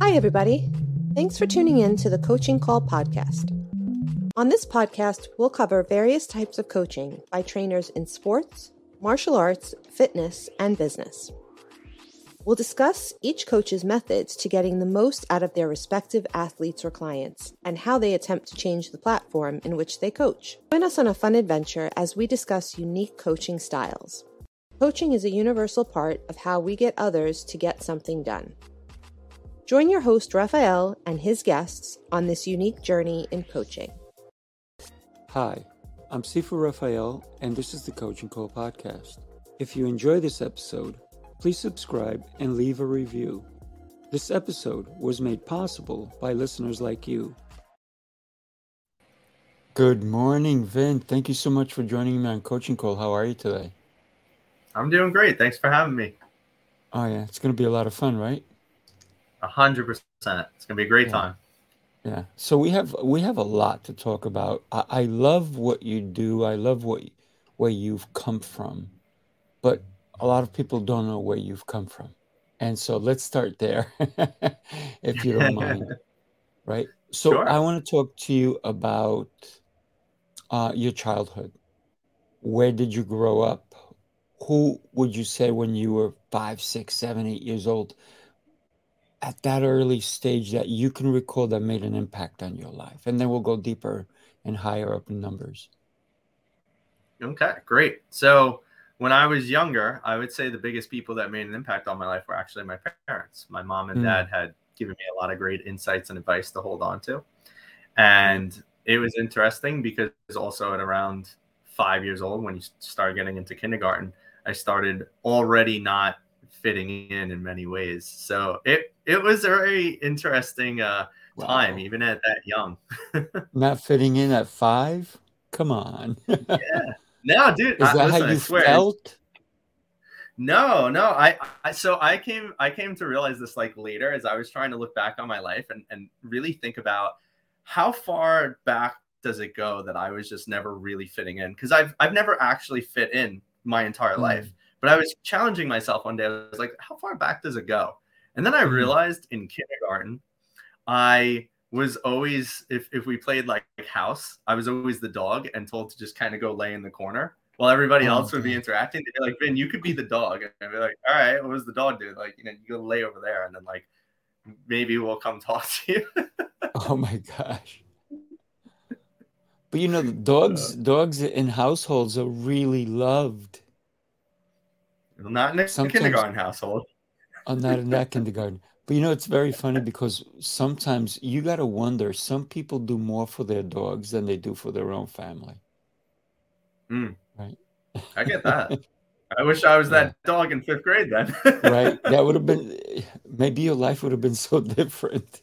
Hi, everybody. Thanks for tuning in to the Coaching Call podcast. On this podcast, we'll cover various types of coaching by trainers in sports, martial arts, fitness, and business. We'll discuss each coach's methods to getting the most out of their respective athletes or clients and how they attempt to change the platform in which they coach. Join us on a fun adventure as we discuss unique coaching styles. Coaching is a universal part of how we get others to get something done. Join your host, Raphael, and his guests on this unique journey in coaching. Hi, I'm Sifu Raphael, and this is the Coaching Call podcast. If you enjoy this episode, please subscribe and leave a review. This episode was made possible by listeners like you. Good morning, Vin. Thank you so much for joining me on Coaching Call. How are you today? I'm doing great. Thanks for having me. Oh yeah, it's going to be a lot of fun, right? 100%. It's going to be a great time. Yeah. So we have a lot to talk about. I love what you do. I love where you've come from, but a lot of people don't know where you've come from. And so let's start there, if you don't mind. Right. So Sure. I want to talk to you about your childhood. Where did you grow up? Who would you say when you were 5, 6, 7, 8 years old, at that early stage that you can recall that made an impact on your life? And then we'll go deeper and higher up in numbers. Okay, great. So when I was younger, I would say the biggest people that made an impact on my life were actually my parents. My mom and dad had given me a lot of great insights and advice to hold on to. And it was interesting because also at around 5 years old, when you start getting into kindergarten, I started already not fitting in many ways. So it was a very interesting time, even at that young. Not fitting in at 5? Come on. Yeah. No, dude. Is that how you felt? No. I came to realize this like later as I was trying to look back on my life and really think about how far back does it go that I was just never really fitting in, because I've never actually fit in my entire life. But I was challenging myself one day. I was like, how far back does it go? And then I realized in kindergarten, I was always, if we played like house, I was always the dog and told to just kind of go lay in the corner while everybody else would be interacting. They'd be like, Vin, you could be the dog. And I'd be like, all right, what was the dog doing? Like, you go lay over there and then like, maybe we'll come talk to you. Oh my gosh. But dogs in households are really loved. Not in a kindergarten household. Not in that kindergarten. But it's very funny because sometimes you got to wonder, some people do more for their dogs than they do for their own family. Right? I get that. I wish I was that dog in 5th grade then. Right? That would have been, maybe your life would have been so different.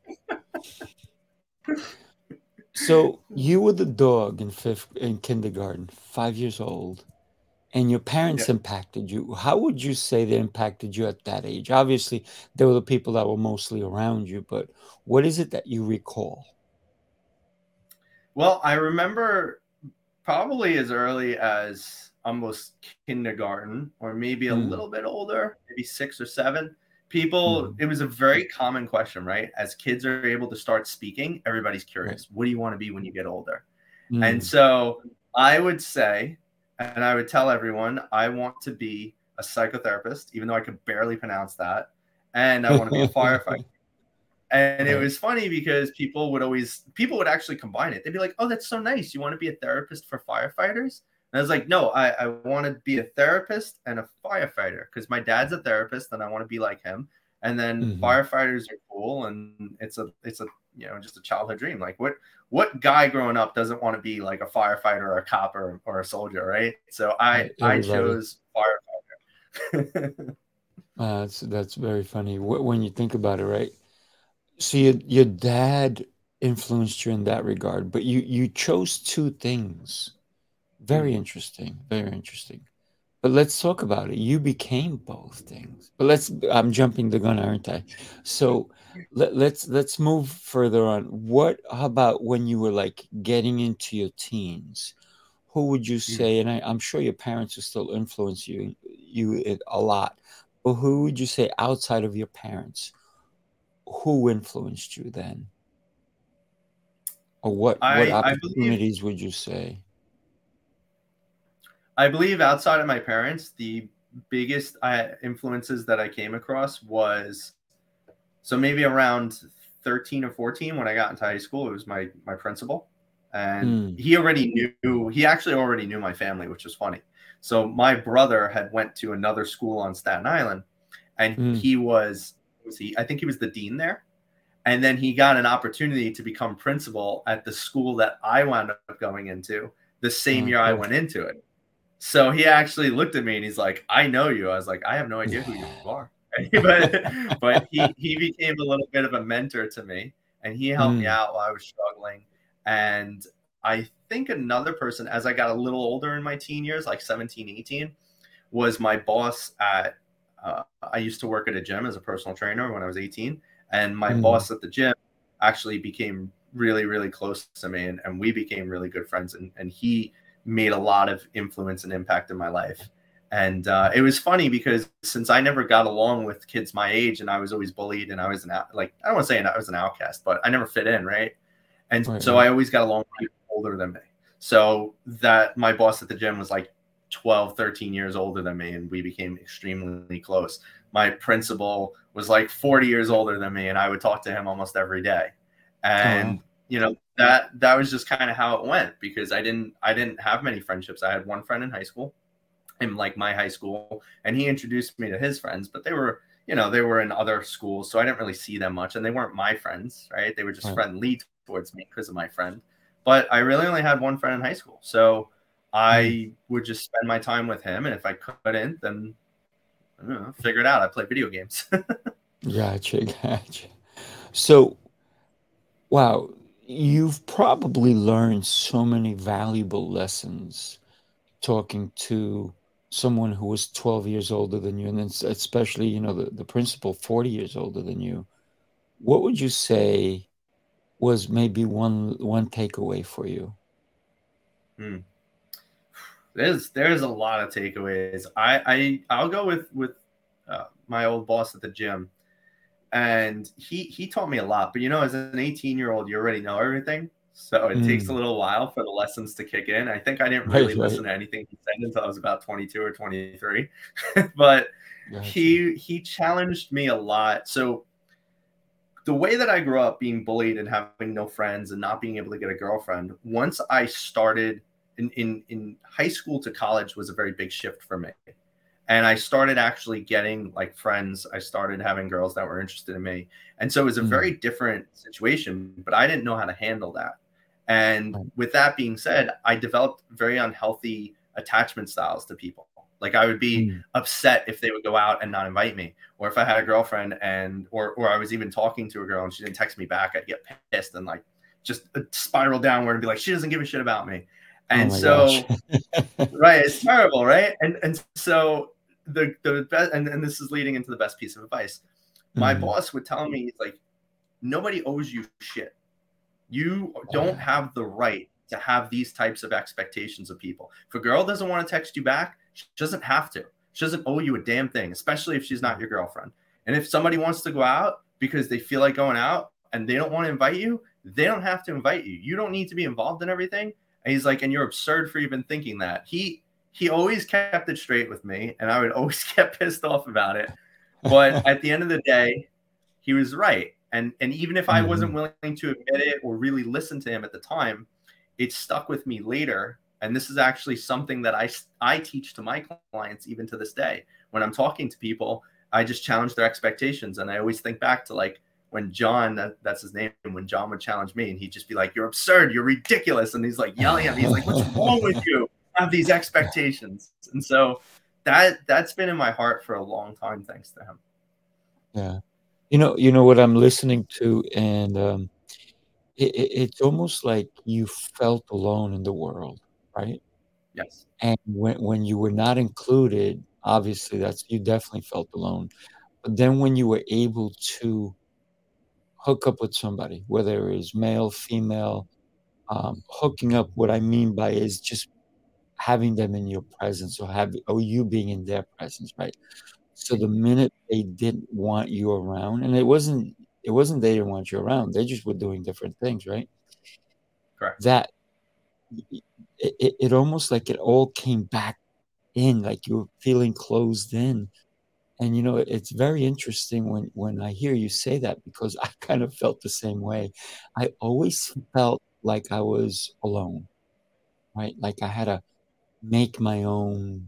So you were the dog in kindergarten, 5 years old, and your parents impacted you. How would you say they impacted you at that age? Obviously, they were the people that were mostly around you, but what is it that you recall? Well, I remember probably as early as almost kindergarten, or maybe a little bit older, maybe 6 or 7. It was a very common question, right? As kids are able to start speaking, everybody's curious. What do you want to be when you get older? And so I would say, and I would tell everyone, I want to be a psychotherapist, even though I could barely pronounce that. And I want to be a firefighter. And it was funny because people would actually combine it. They'd be like, oh, that's so nice. You want to be a therapist for firefighters? And I was like, no, I want to be a therapist and a firefighter because my dad's a therapist and I want to be like him. And then firefighters are cool. And it's a just a childhood dream. Like what guy growing up doesn't want to be like a firefighter or a cop or a soldier, right? So I chose firefighter. That's very funny when you think about it, right? So your dad influenced you in that regard, but you chose 2 things. Very interesting. Very interesting. But let's talk about it. You became both things. But I'm jumping the gun, aren't I? So let's move further on. How about when you were like getting into your teens? Who would you say, and I'm sure your parents will still influence you a lot, but who would you say outside of your parents who influenced you then? Or what I believe opportunities would you say? I believe outside of my parents, the biggest influences that I came across was, so maybe around 13 or 14 when I got into high school, it was my principal. And he actually already knew my family, which was funny. So my brother had went to another school on Staten Island, and I think he was the dean there. And then he got an opportunity to become principal at the school that I wound up going into the same year I Cool. went into it. So he actually looked at me and he's like, "I know you." I was like, "I have no idea who you are." but he became a little bit of a mentor to me, and he helped me out while I was struggling. And I think another person, as I got a little older in my teen years, like 17, 18, was my boss at I used to work at a gym as a personal trainer when I was 18, and my boss at the gym actually became really, really close to me, and we became really good friends, and he made a lot of influence and impact in my life. And it was funny because since I never got along with kids my age, and I was always bullied, and I was I don't want to say I was an outcast, but I never fit in, right? And so I always got along with people older than me. So that my boss at the gym was like 12, 13 years older than me, and we became extremely close. My principal was like 40 years older than me, and I would talk to him almost every day. And that was just kind of how it went, because I didn't have many friendships. I had one friend in high school, in like my high school, and he introduced me to his friends, but they were in other schools, so I didn't really see them much, and they weren't my friends, right? They were just friendly towards me because of my friend. But I really only had one friend in high school, so I would just spend my time with him, and if I couldn't, then I don't know, figure it out. I play video games. Gotcha. So, wow, you've probably learned so many valuable lessons talking to someone who was 12 years older than you, and then especially, the principal 40 years older than you. What would you say was maybe one takeaway for you? There's a lot of takeaways. I'll go with my old boss at the gym, and he taught me a lot. But as an 18-year-old, you already know everything, so it takes a little while for the lessons to kick in. I think I didn't really listen to anything he said until I was about 22 or 23. But he challenged me a lot. So the way that I grew up being bullied and having no friends and not being able to get a girlfriend, once I started in high school to college was a very big shift for me. And I started actually getting like friends. I started having girls that were interested in me. And so it was a very different situation, but I didn't know how to handle that. And with that being said, I developed very unhealthy attachment styles to people. Like I would be upset if they would go out and not invite me, or if I had a girlfriend or I was even talking to a girl and she didn't text me back, I'd get pissed and like just spiral downward and be like, she doesn't give a shit about me. And right, it's terrible, right? And so the best, and this is leading into the best piece of advice. My boss would tell me, like, nobody owes you shit. You don't have the right to have these types of expectations of people. If a girl doesn't want to text you back, she doesn't have to. She doesn't owe you a damn thing, especially if she's not your girlfriend. And if somebody wants to go out because they feel like going out and they don't want to invite you, they don't have to invite you. You don't need to be involved in everything. And he's like, and you're absurd for even thinking that. He always kept it straight with me, and I would always get pissed off about it. But at the end of the day, he was right. And even if I wasn't willing to admit it or really listen to him at the time, it stuck with me later. And this is actually something that I teach to my clients even to this day. When I'm talking to people, I just challenge their expectations. And I always think back to like when John, that's his name, when John would challenge me and he'd just be like, you're absurd, you're ridiculous. And he's like yelling at me. He's like, what's wrong with you? I have these expectations. And so that's been in my heart for a long time, thanks to him. Yeah. You know what I'm listening to, and it's almost like you felt alone in the world, right? Yes. And when you were not included, obviously you definitely felt alone. But then when you were able to hook up with somebody, whether it is male, female, hooking up, what I mean by is just having them in your presence, or you being in their presence, right? So the minute they didn't want you around, and it wasn't It wasn't they didn't want you around. They just were doing different things, right? Correct. That it almost like it all came back in, like you were feeling closed in. And, it's very interesting when I hear you say that, because I kind of felt the same way. I always felt like I was alone, right? Like I had to make my own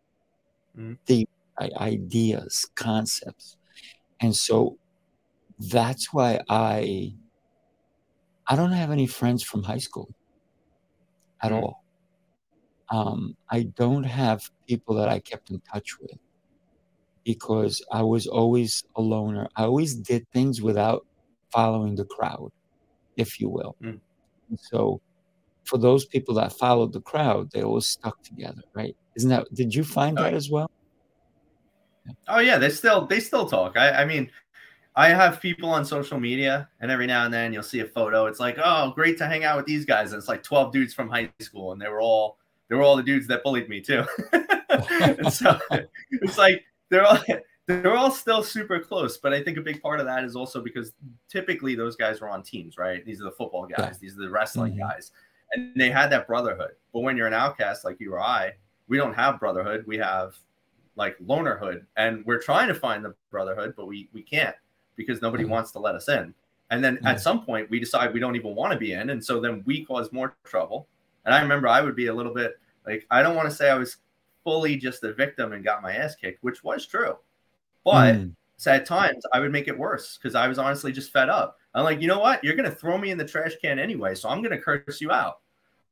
ideas, concepts. And so that's why I don't have any friends from high school at all. I don't have people that I kept in touch with, because I was always a loner. I always did things without following the crowd, if you will. And so for those people that followed the crowd, they always stuck together, right? Did you find that as well? Oh yeah, they still talk. I mean, I have people on social media, and every now and then you'll see a photo. It's like, oh, great to hang out with these guys. And it's like 12 dudes from high school, and they were all the dudes that bullied me too. And so it's like they're all still super close. But I think a big part of that is also because typically those guys were on teams, right? These are the football guys, Yeah. these are the wrestling guys, and they had that brotherhood. But when you're an outcast like you or I, we don't have brotherhood. We have like lonerhood, and we're trying to find the brotherhood, but we can't, because nobody wants to let us in. And then at some point we decide we don't even want to be in. And so then we cause more trouble. And I remember I would be a little bit like, I don't want to say I was fully just a victim and got my ass kicked, which was true. But so at times I would make it worse, because I was honestly just fed up. I'm like, you know what? You're going to throw me in the trash can anyway, so I'm going to curse you out.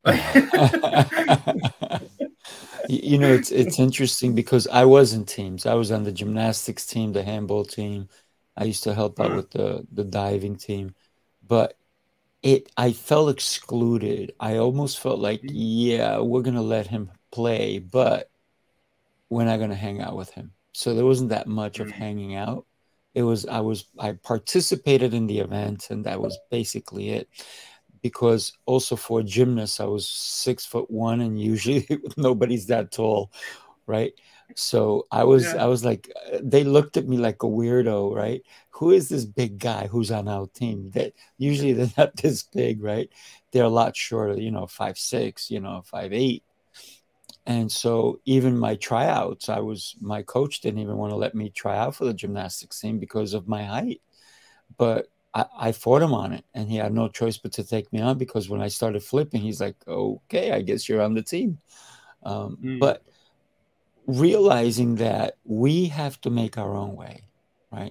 It's interesting, because I was in teams. I was on the gymnastics team, the handball team. I used to help out with the diving team, but I felt excluded. I almost felt like, yeah, we're going to let him play, but we're not going to hang out with him. So there wasn't that much of hanging out. I participated in the event, and that was basically it. Because also for a gymnast, I was 6'1", and usually nobody's that tall, right? So I was like, they looked at me like a weirdo, right? Who is this big guy who's on our team? That usually they're not this big, right? They're a lot shorter, 5'6", 5'8". And so even my tryouts, my coach didn't even want to let me try out for the gymnastics team because of my height. But I fought him on it, and he had no choice but to take me on, because when I started flipping, he's like, okay, I guess you're on the team. But realizing that we have to make our own way, right?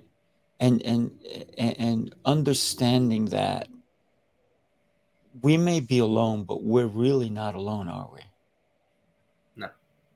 And understanding that we may be alone, but we're really not alone, are we? No.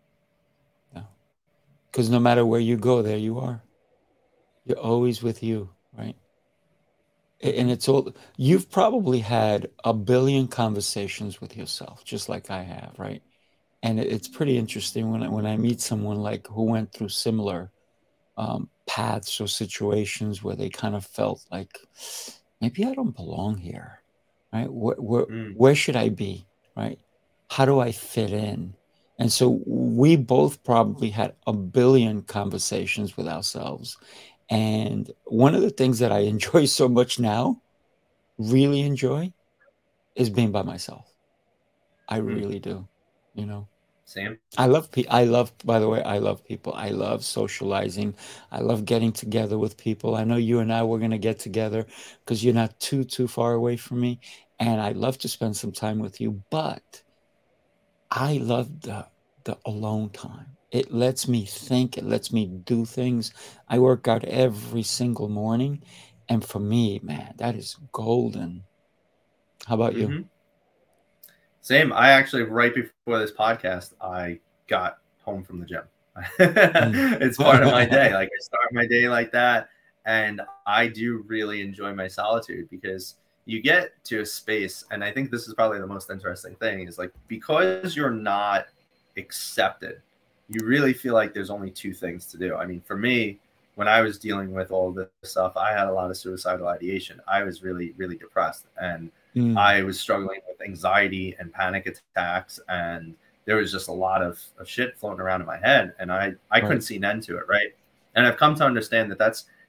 Because no matter where you go, there you are. You're always with you, right? And you've probably had a billion conversations with yourself, just like I have, right? And it's pretty interesting when I meet someone like who went through similar paths or situations where they kind of felt like, maybe I don't belong here, right? Where should I be, right? How do I fit in? And so we both probably had a billion conversations with ourselves. And one of the things that I enjoy so much now, really enjoy, is being by myself. I really do, Same. By the way, I love people. I love socializing. I love getting together with people. I know you and I were going to get together because you're not too far away from me. And I'd love to spend some time with you. But I love the alone time. It lets me think. It lets me do things. I work out every single morning. And for me, man, that is golden. How about you? Same. I actually, right before this podcast, I got home from the gym. It's part of my day. Like, I start my day like that. And I do really enjoy my solitude, because you get to a space, and I think this is probably the most interesting thing, is like, because you're not accepted, you really feel like there's only two things to do. I mean, for me, when I was dealing with all this stuff, I had a lot of suicidal ideation. I was really, really depressed, and I was struggling with anxiety and panic attacks, and there was just a lot of shit floating around in my head, and I couldn't see an end to it, right? And I've come to understand that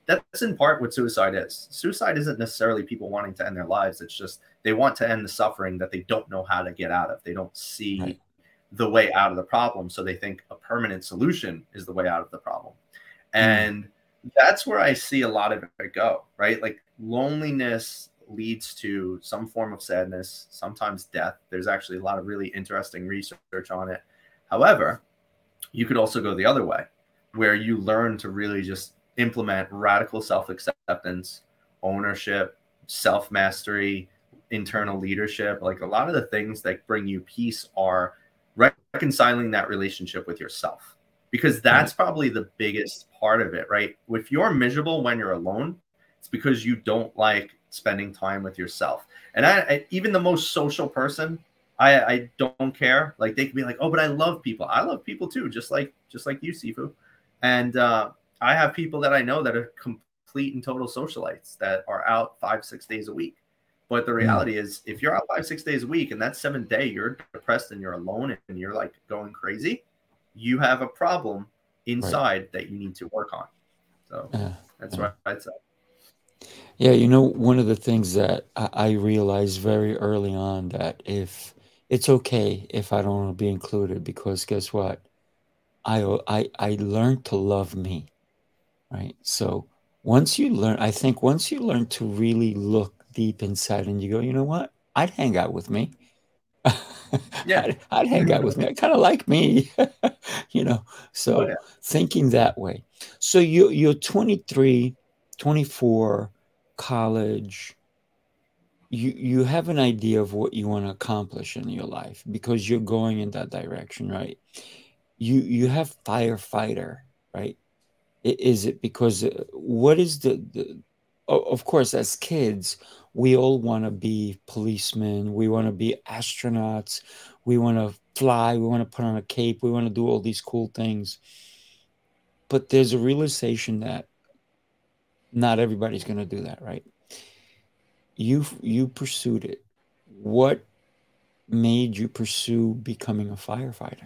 that's in part what suicide is. Suicide isn't necessarily people wanting to end their lives. It's just they want to end the suffering that they don't know how to get out of. They don't see the way out of the problem. So they think a permanent solution is the way out of the problem. And that's where I see a lot of it go, right? Like loneliness leads to some form of sadness, sometimes death. There's actually a lot of really interesting research on it. However, you could also go the other way, where you learn to really just implement radical self-acceptance, ownership, self-mastery, internal leadership. Like a lot of the things that bring you peace are reconciling that relationship with yourself, because that's probably the biggest part of it, right? If you're miserable when you're alone, it's because you don't like spending time with yourself. And I even the most social person, I don't care. Like they can be like, oh, but I love people. I love people too, just like you, Sifu. And I have people that I know that are complete and total socialites that are out 5-6 days a week. But the reality is, if you're out 5-6 days a week and that 7th day you're depressed and you're alone and you're like going crazy, you have a problem inside that you need to work on. So that's what I'd say. Yeah, you know, one of the things that I realized very early on, that if it's okay if I don't want to be included, because guess what? I learned to love me, right? So once you learn to really look deep inside and you go, you know what? I'd hang out with me. Yeah. I'd hang out with me. I kind of like me, you know. So thinking that way. So you're 23, 24, college. You have an idea of what you want to accomplish in your life because you're going in that direction, right? You have firefighter, right? Is it because what is of course, as kids, we all want to be policemen. We want to be astronauts. We want to fly. We want to put on a cape. We want to do all these cool things. But there's a realization that not everybody's going to do that, right? You pursued it. What made you pursue becoming a firefighter?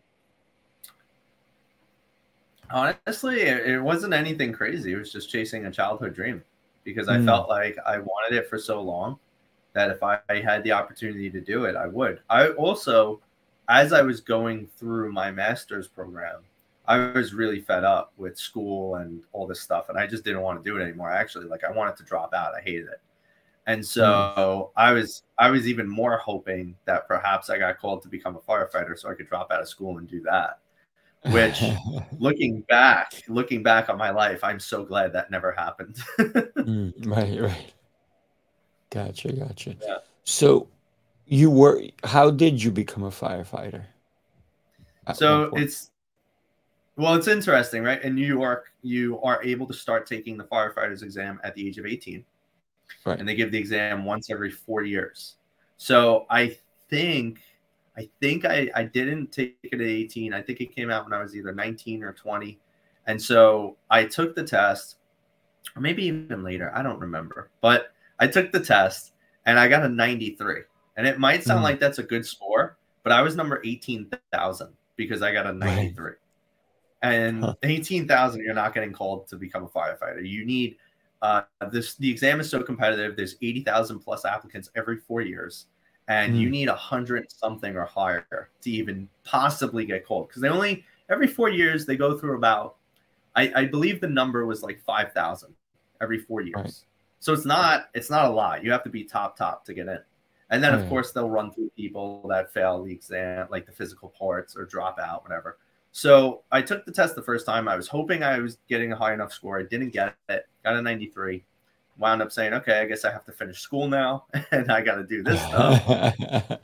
Honestly, it wasn't anything crazy. It was just chasing a childhood dream, because I felt like I wanted it for so long that if I had the opportunity to do it, I would. I also, as I was going through my master's program, I was really fed up with school and all this stuff, and I just didn't want to do it anymore. Actually, like I wanted to drop out. I hated it. And so I was even more hoping that perhaps I got called to become a firefighter so I could drop out of school and do that. Which looking back on my life, I'm so glad that never happened. Right. Gotcha. Yeah. So how did you become a firefighter? So it's interesting, right? In New York, you are able to start taking the firefighter's exam at the age of 18. Right. And they give the exam once every 4 years. So I think I didn't take it at 18. I think it came out when I was either 19 or 20. And so I took the test, or maybe even later. I don't remember. But I took the test and I got a 93. And it might sound like that's a good score, but I was number 18,000 because I got a 93. Right. And 18,000, you're not getting called to become a firefighter. You need the exam is so competitive. There's 80,000 plus applicants every 4 years. And you need 100 something or higher to even possibly get called, because every 4 years they go through about, I believe the number was like 5,000 every 4 years. Right. So it's not a lot. You have to be top to get in. And then of course they'll run through people that fail the exam, like the physical parts, or drop out, whatever. So I took the test the first time. I was hoping I was getting a high enough score. I didn't get it. Got a 93. Wound up saying, okay, I guess I have to finish school now, and I got to do this stuff.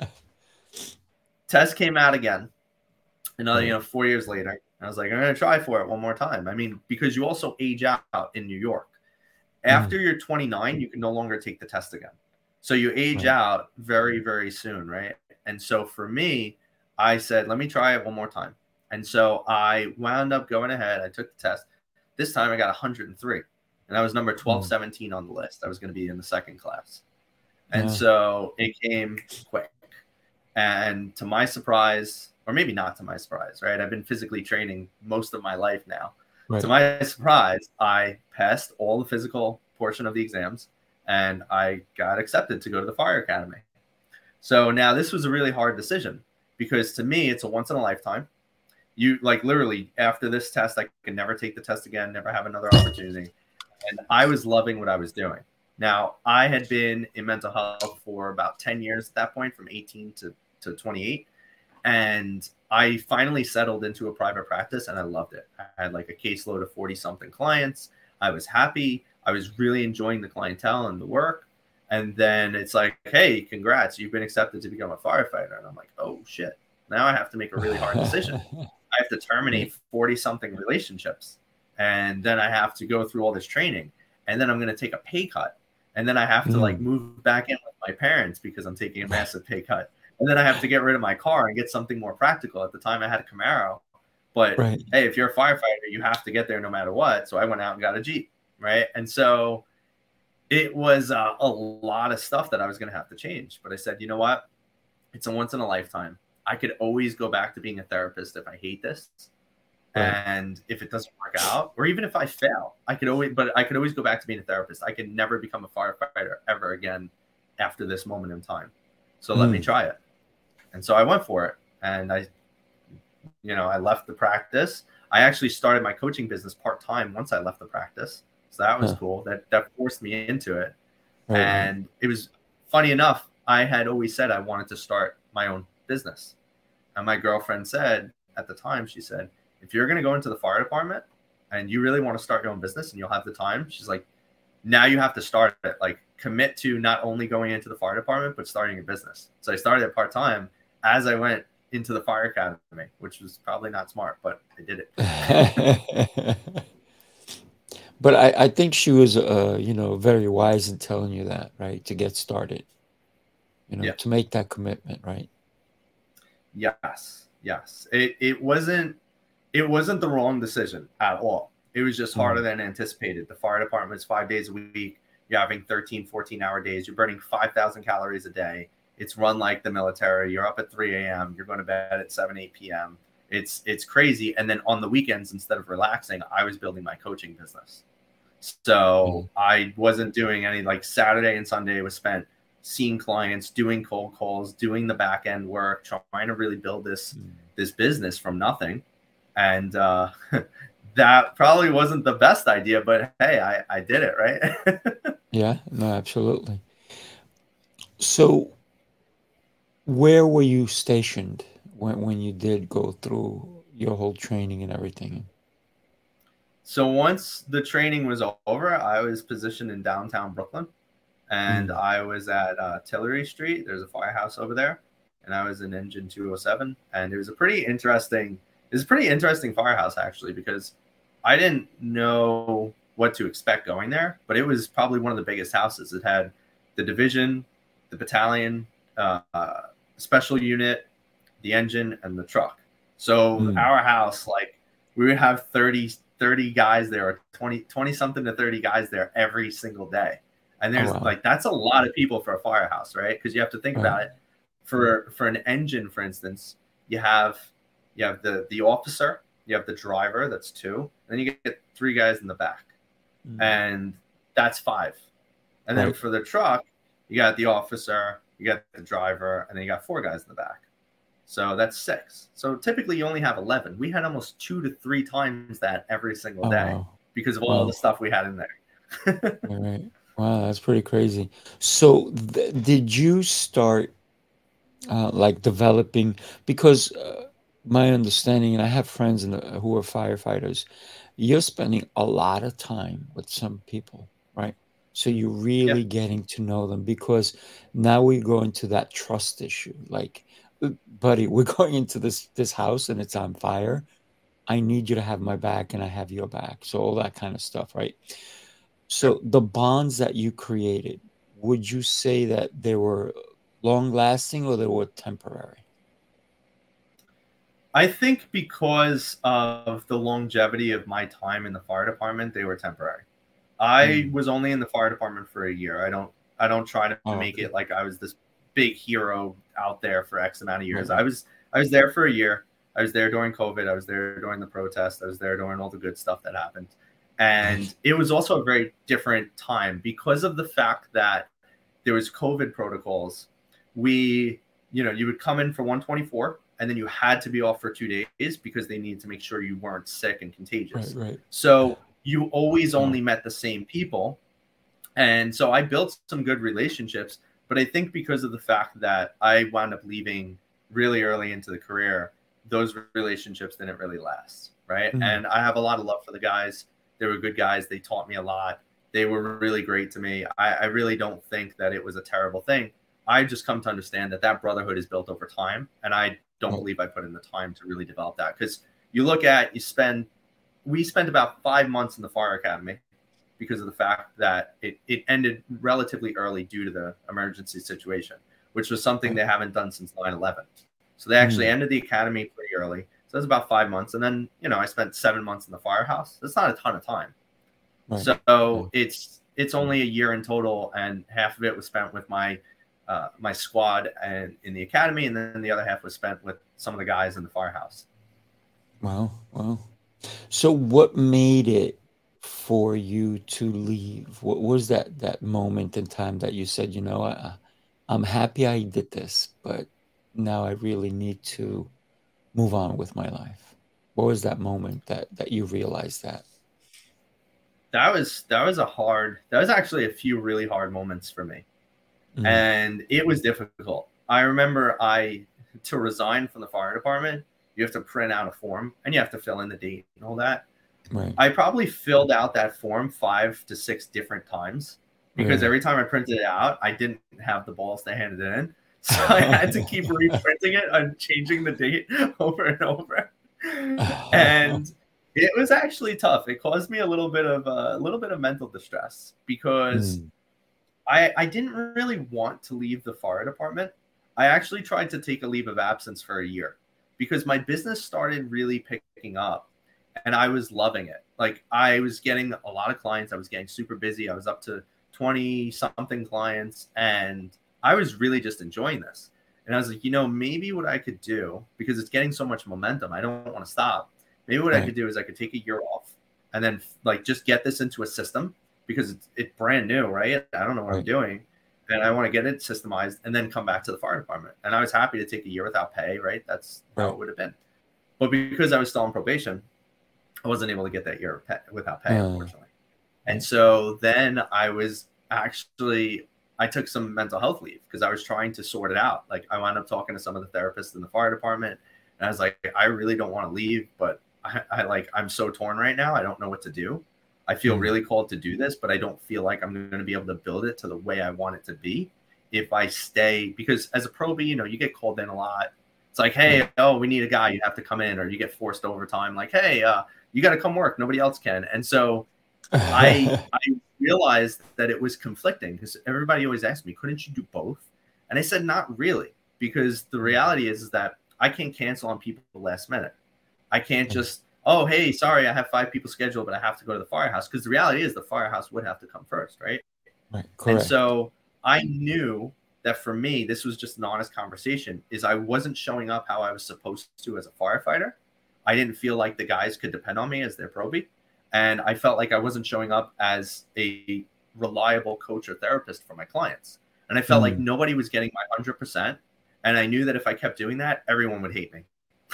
Test came out again, another 4 years later. I was like, I'm going to try for it one more time. I mean, because you also age out in New York. After you're 29, you can no longer take the test again. So you age out very, very soon, right? And so for me, I said, let me try it one more time. And so I wound up going ahead. I took the test. This time I got 103. And I was number 1217 on the list. I was going to be in the second class. And so it came quick. And to my surprise, or maybe not to my surprise, right? I've been physically training most of my life now. To my surprise, I passed all the physical portion of the exams and I got accepted to go to the fire academy. So now this was a really hard decision because to me, it's a once in a lifetime. You like literally after this test, I could never take the test again, never have another opportunity. And I was loving what I was doing. Now, I had been in mental health for about 10 years at that point, from 18 to 28. And I finally settled into a private practice and I loved it. I had like a caseload of 40 something clients. I was happy. I was really enjoying the clientele and the work. And then it's like, hey, congrats, you've been accepted to become a firefighter. And I'm like, oh shit, now I have to make a really hard decision. I have to terminate 40 something relationships. And then I have to go through all this training. And then I'm going to take a pay cut. And then I have to like move back in with my parents because I'm taking a massive pay cut. And then I have to get rid of my car and get something more practical. At the time I had a Camaro, but hey, if you're a firefighter, you have to get there no matter what. So I went out and got a Jeep. Right. And so it was a lot of stuff that I was going to have to change. But I said, you know what? It's a once in a lifetime. I could always go back to being a therapist if I hate this. And if it doesn't work out, or even if I fail, I could always go back to being a therapist. I could never become a firefighter ever again after this moment in time. So let me try it. And so I went for it. And I left the practice. I actually started my coaching business part-time once I left the practice. So that was cool. That forced me into it. And it was funny enough. I had always said I wanted to start my own business. And my girlfriend said at the time, she said, if you're going to go into the fire department and you really want to start your own business and you'll have the time, she's like, now you have to start it. Like, commit to not only going into the fire department, but starting your business. So I started it part-time as I went into the fire academy, which was probably not smart, but I did it. But I think she was, very wise in telling you that, right? To get started, to make that commitment, right? Yes. It wasn't the wrong decision at all. It was just harder than anticipated. The fire department is 5 days a week. You're having 13, 14-hour days. You're burning 5,000 calories a day. It's run like the military. You're up at 3 a.m. You're going to bed at 7, 8 p.m. It's crazy. And then on the weekends, instead of relaxing, I was building my coaching business. So I wasn't doing any, like, Saturday and Sunday was spent seeing clients, doing cold calls, doing the back end work, trying to really build this business from nothing. And that probably wasn't the best idea, but hey, I did it, right? Yeah, no, absolutely. So where were you stationed when you did go through your whole training and everything? So once the training was over, I was positioned in downtown Brooklyn, and I was at Tillery Street. There's a firehouse over there, and I was in Engine 207. And it was a pretty interesting firehouse, actually, because I didn't know what to expect going there, but it was probably one of the biggest houses. It had the division, the battalion, special unit, the engine, and the truck. So our house, like, we would have 30 guys there, or 20 something to 30 guys there every single day. And there's like, that's a lot of people for a firehouse, right? Because you have to think about it. For an engine, for instance, you have the officer, you have the driver, that's 2, and then you get 3 guys in the back, and that's 5. And then for the truck, you got the officer, you got the driver, and then you got 4 guys in the back. So that's 6. So typically you only have 11. We had almost 2 to 3 times that every single day because of all the stuff we had in there. Right. Wow, that's pretty crazy. So did you start like developing, because my understanding, and I have friends who are firefighters, you're spending a lot of time with some people, right? So you're really getting to know them, because now we go into that trust issue. Like, buddy, we're going into this house and it's on fire. I need you to have my back and I have your back. So all that kind of stuff, right? So the bonds that you created, would you say that they were long lasting or they were temporary? I think because of the longevity of my time in the fire department, they were temporary. I was only in the fire department for a year. I don't try to make it like I was this big hero out there for X amount of years. I was there for a year. I was there during COVID. I was there during the protest. I was there during all the good stuff that happened. And it was also a very different time because of the fact that there was COVID protocols. You would come in for 124 and then you had to be off for 2 days because they needed to make sure you weren't sick and contagious. Right. So you always only met the same people. And so I built some good relationships, but I think because of the fact that I wound up leaving really early into the career, those relationships didn't really last. Right. Mm-hmm. And I have a lot of love for the guys. They were good guys. They taught me a lot. They were really great to me. I really don't think that it was a terrible thing. I just come to understand that brotherhood is built over time. And I don't believe I put in the time to really develop that. Because you look at, we spent about 5 months in the fire academy because of the fact that it ended relatively early due to the emergency situation, which was something they haven't done since 9/11. So they actually ended the academy pretty early. So that's about 5 months. And then, I spent 7 months in the firehouse. That's not a ton of time. Right. So it's only a year in total. And half of it was spent with my squad and in the academy. And then the other half was spent with some of the guys in the firehouse. Wow. So what made it for you to leave? What was that moment in time that you said, I'm happy I did this, but now I really need to move on with my life? What was that moment that you realized that? That was actually a few really hard moments for me. Mm-hmm. And it was difficult. I remember to resign from the fire department, you have to print out a form and you have to fill in the date and all that. Right. I probably filled out that form 5 to 6 different times because every time I printed it out, I didn't have the balls to hand it in. So I had to keep reprinting it and changing the date over and over. And it was actually tough. It caused me a little bit of mental distress because I didn't really want to leave the fire department. I actually tried to take a leave of absence for a year because my business started really picking up and I was loving it. Like I was getting a lot of clients. I was getting super busy. I was up to 20 something clients and I was really just enjoying this. And I was like, maybe what I could do, because it's getting so much momentum, I don't want to stop. Maybe what I could do is I could take a year off and then just get this into a system because it's brand new, right? I don't know what I'm doing. And I want to get it systemized and then come back to the fire department. And I was happy to take a year without pay, right? That's how it would have been. But because I was still on probation, I wasn't able to get that year without pay, unfortunately. And so then I took some mental health leave because I was trying to sort it out. Like I wound up talking to some of the therapists in the fire department and I was like, I really don't want to leave, but I'm so torn right now. I don't know what to do. I feel really called to do this, but I don't feel like I'm going to be able to build it to the way I want it to be if I stay, because as a probie, you get called in a lot. It's like, hey, we need a guy. You have to come in, or you get forced overtime. Like, hey, you got to come work. Nobody else can. And so I realized that it was conflicting because everybody always asked me, couldn't you do both? And I said, not really, because the reality is that I can't cancel on people last minute. I can't just, oh, hey, sorry, I have 5 people scheduled, but I have to go to the firehouse. Because the reality is the firehouse would have to come first, right? Right. Correct. And so I knew that for me, this was just an honest conversation, is I wasn't showing up how I was supposed to as a firefighter. I didn't feel like the guys could depend on me as their probie. And I felt like I wasn't showing up as a reliable coach or therapist for my clients. And I felt like nobody was getting my 100%. And I knew that if I kept doing that, everyone would hate me.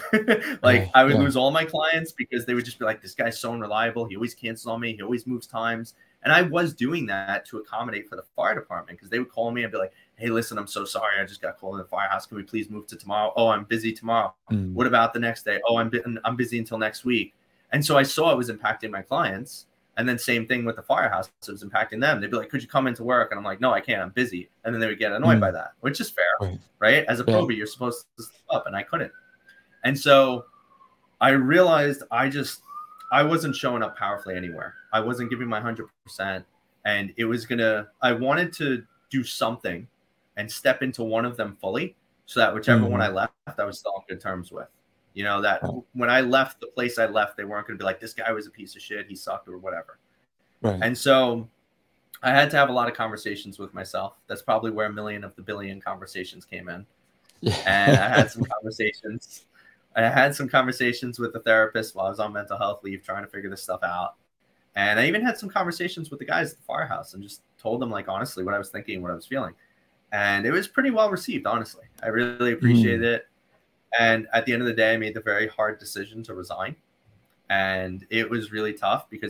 I would lose all my clients because they would just be like, this guy's so unreliable. He always cancels on me. He always moves times. And I was doing that to accommodate for the fire department because they would call me and be like, hey, listen, I'm so sorry. I just got called in the firehouse. Can we please move to tomorrow? Oh, I'm busy tomorrow. What about the next day? Oh, I'm busy until next week. And so I saw it was impacting my clients. And then same thing with the firehouse. It was impacting them. They'd be like, could you come into work? And I'm like, no, I can't. I'm busy. And then they would get annoyed by that, which is fair, right? As a probie, you're supposed to step up, and I couldn't. And so I realized I wasn't showing up powerfully anywhere. I wasn't giving my 100%. And I wanted to do something and step into one of them fully so that whichever one I left, I was still on good terms with. That when I left the place I left, they weren't going to be like, this guy was a piece of shit. He sucked or whatever. Right. And so I had to have a lot of conversations with myself. That's probably where a million of the billion conversations came in. And I had some conversations. I had some conversations with the therapist while I was on mental health leave, trying to figure this stuff out. And I even had some conversations with the guys at the firehouse and just told them, like, honestly, what I was thinking, what I was feeling. And it was pretty well received, honestly. I really appreciated it. And at the end of the day, I made the very hard decision to resign. And it was really tough because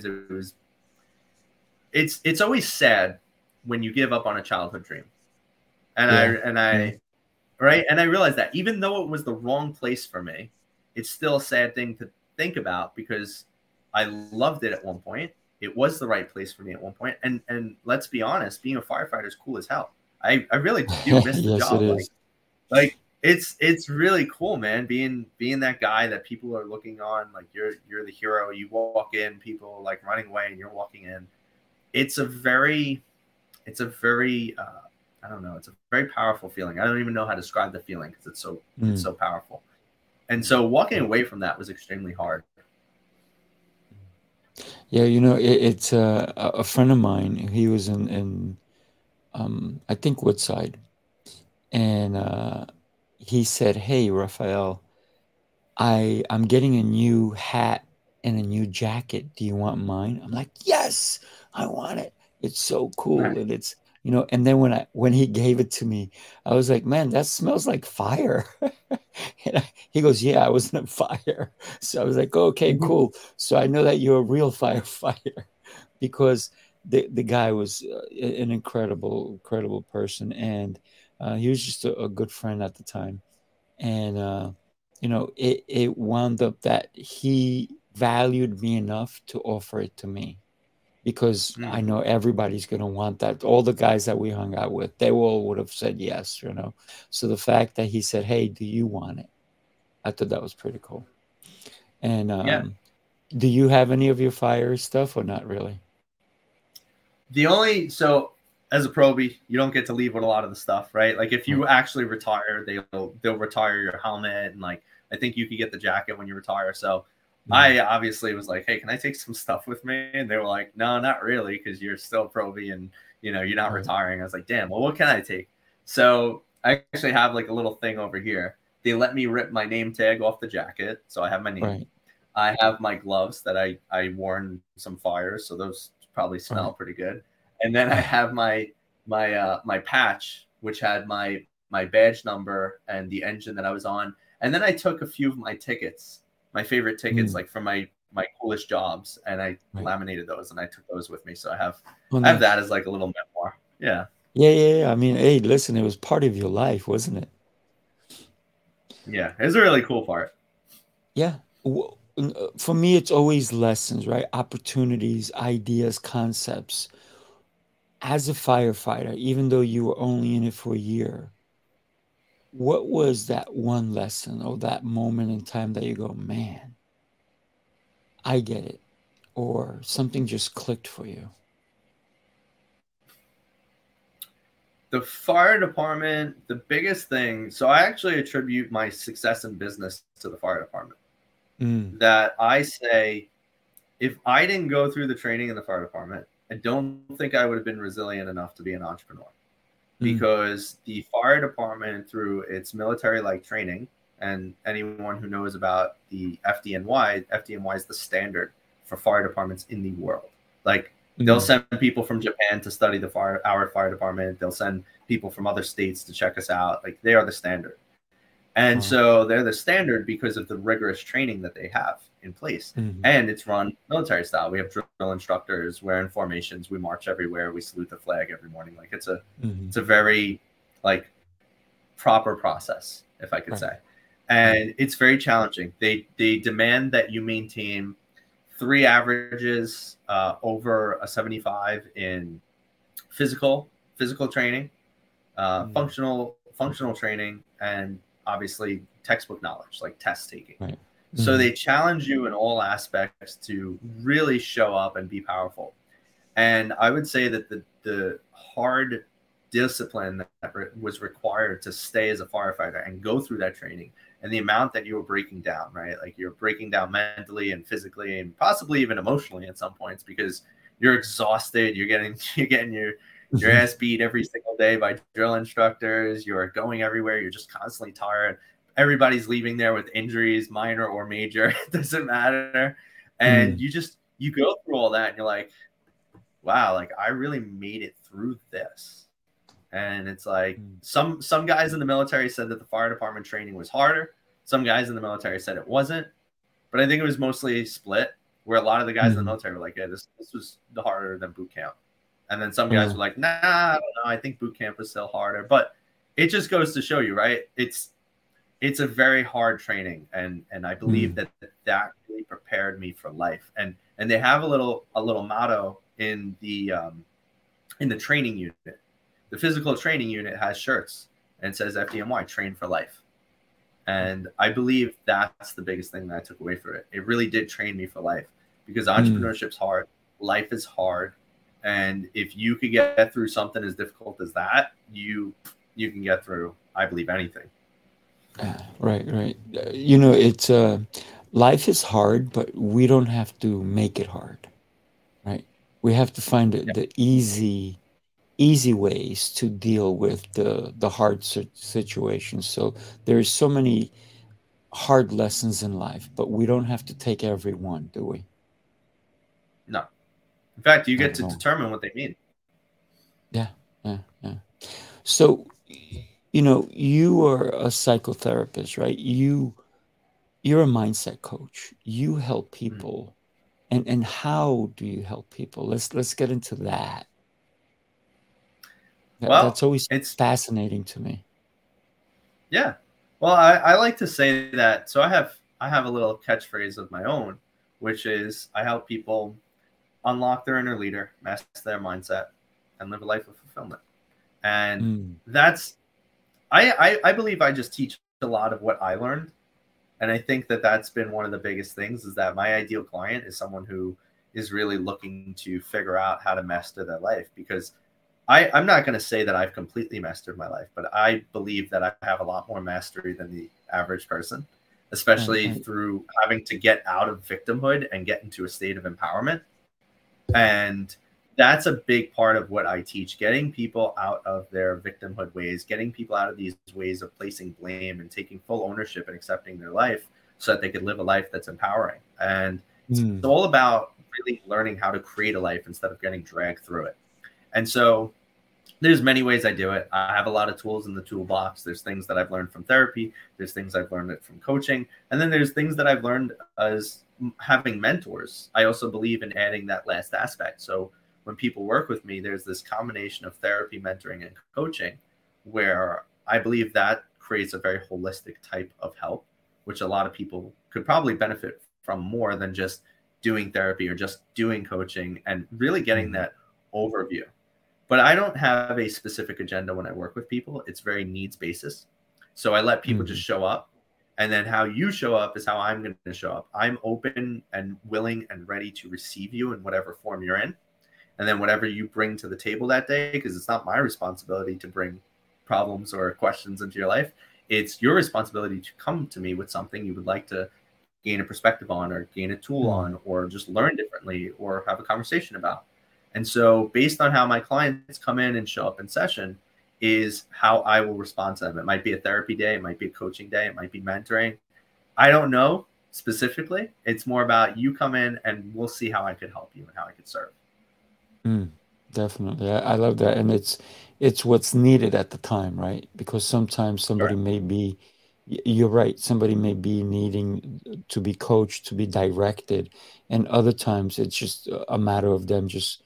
it's always sad when you give up on a childhood dream. And I realized that even though it was the wrong place for me, it's still a sad thing to think about because I loved it at one point. It was the right place for me at one point. And let's be honest, being a firefighter is cool as hell. I really do miss the Yes, job. it is. Like it's really cool, man. Being that guy that people are looking on, like you're the hero. You walk in, people like running away, and you're walking in. It's a very I don't know. It's a very powerful feeling. I don't even know how to describe the feeling because it's so powerful. And so walking away from that was extremely hard. Yeah, it's a friend of mine. He was in I think Woodside, and he said, "Hey, Raphael, I'm getting a new hat and a new jacket. Do you want mine?" I'm like, "Yes, I want it. It's so cool." Right. And it's, and then when he gave it to me, I was like, "Man, that smells like fire." And he goes, "Yeah, I was in a fire." So I was like, "Okay, cool. So I know that you're a real firefighter," because the guy was an incredible person, and he was just a good friend at the time. And it wound up that he valued me enough to offer it to me, because I know everybody's going to want that. All the guys that we hung out with, they all would have said yes, So the fact that he said, "Hey, do you want it?" I thought that was pretty cool. And do you have any of your fire stuff or not really? So as a probie, you don't get to leave with a lot of the stuff, right? Like if you actually retire, they'll retire your helmet, and like I think you could get the jacket when you retire. So I obviously was like, "Hey, can I take some stuff with me?" And they were like, "No, not really, because you're still a probie and you're not retiring." I was like, "Damn, well, what can I take?" So I actually have like a little thing over here. They let me rip my name tag off the jacket, so I have my name. Right. I have my gloves that I wore in some fires, so those probably smell pretty good. And then I have my patch, which had my badge number and the engine that I was on. And then I took a few of my tickets, my favorite tickets, like from my coolest jobs, and I laminated those and I took those with me. So I have that as like a little memoir. Yeah. Yeah. I mean, hey, listen, it was part of your life, wasn't it? Yeah, it's a really cool part. Yeah. For me, it's always lessons, right? Opportunities, ideas, concepts. As a firefighter, even though you were only in it for a year, what was that one lesson or that moment in time that you go, "Man, I get it," or something just clicked for you? The fire department, the biggest thing. So I actually attribute my success in business to the fire department. That I say, if I didn't go through the training in the fire department, I don't think I would have been resilient enough to be an entrepreneur. Because the fire department, through its military-like training, and anyone who knows about the FDNY is the standard for fire departments in the world. Like they'll send people from Japan to study our fire department. They'll send people from other states to check us out. Like they are the standard. And so they're the standard because of the rigorous training that they have in place. And it's run military style. We have drill instructors wearing formations. We march everywhere. We salute the flag every morning. Like it's a very like proper process, if I could say. And it's very challenging. They demand that you maintain 3 averages over a 75 in physical training, functional training, and obviously textbook knowledge, like test taking. So they challenge you in all aspects to really show up and be powerful. And I would say that the hard discipline that was required to stay as a firefighter and go through that training, and the amount that you were breaking down, right? Like you're breaking down mentally and physically and possibly even emotionally at some points, because you're exhausted. You're getting your ass beat every single day by drill instructors. You're going everywhere. You're just constantly tired. everybody's leaving there with injuries, minor or major. It doesn't matter. And you go through all that and you're like, wow, like I really made it through this. And it's like some guys in the military said that the fire department training was harder. Some guys in the military said it wasn't. But I think it was mostly split, where a lot of the guys in the military were like, yeah, this was harder than boot camp. And then some guys were like, nah, I don't know. I think boot camp was still harder. But it just goes to show you, right? It's a very hard training. And I believe that really prepared me for life. And they have a little motto in the training unit. The physical training unit has shirts and it says FDNY, train for life. And I believe that's the biggest thing that I took away from it. It really did train me for life, because entrepreneurship's hard. Life is hard. And if you could get through something as difficult as that, you can get through, I believe, anything. Right. You know, it's life is hard, but we don't have to make it hard, right? We have to find the easy ways to deal with the hard situations. So there's so many hard lessons in life, but we don't have to take every one, do we? No. In fact, you get to determine what they mean. Yeah. So, you know, you are a psychotherapist, right? You're a mindset coach. You help people. And how do you help people? Let's get into that. That's always fascinating to me. Yeah. Well, I like to say that. So I have a little catchphrase of my own, which is I help people unlock their inner leader, master their mindset, and live a life of fulfillment. And that's, I believe I just teach a lot of what I learned. And I think that that's been one of the biggest things, is that my ideal client is someone who is really looking to figure out how to master their life. Because I'm not going to say that I've completely mastered my life, but I believe that I have a lot more mastery than the average person, especially through having to get out of victimhood and get into a state of empowerment. And that's a big part of what I teach, getting people out of their victimhood ways, getting people out of these ways of placing blame and taking full ownership and accepting their life so that they could live a life that's empowering. And it's all about really learning how to create a life instead of getting dragged through it. And so there's many ways I do it. I have a lot of tools in the toolbox. There's things that I've learned from therapy. There's things I've learned from coaching. And then there's things that I've learned as having mentors. I also believe in adding that last aspect. So when people work with me, there's this combination of therapy, mentoring, and coaching, where I believe that creates a very holistic type of help, which a lot of people could probably benefit from more than just doing therapy or just doing coaching and really getting that overview. But I don't have a specific agenda when I work with people. It's very needs basis. So I let people just show up. And then how you show up is how I'm going to show up. I'm open and willing and ready to receive you in whatever form you're in. And then whatever you bring to the table that day, because it's not my responsibility to bring problems or questions into your life. It's your responsibility to come to me with something you would like to gain a perspective on, or gain a tool on, or just learn differently, or have a conversation about. And so based on how my clients come in and show up in session is how I will respond to them. It might be a therapy day. It might be a coaching day. It might be mentoring. I don't know specifically. It's more about you come in and we'll see how I could help you and how I could serve. Definitely. I love that. And it's what's needed at the time, right? Because sometimes somebody may be, you're right, somebody may be needing to be coached, to be directed. And other times it's just a matter of them just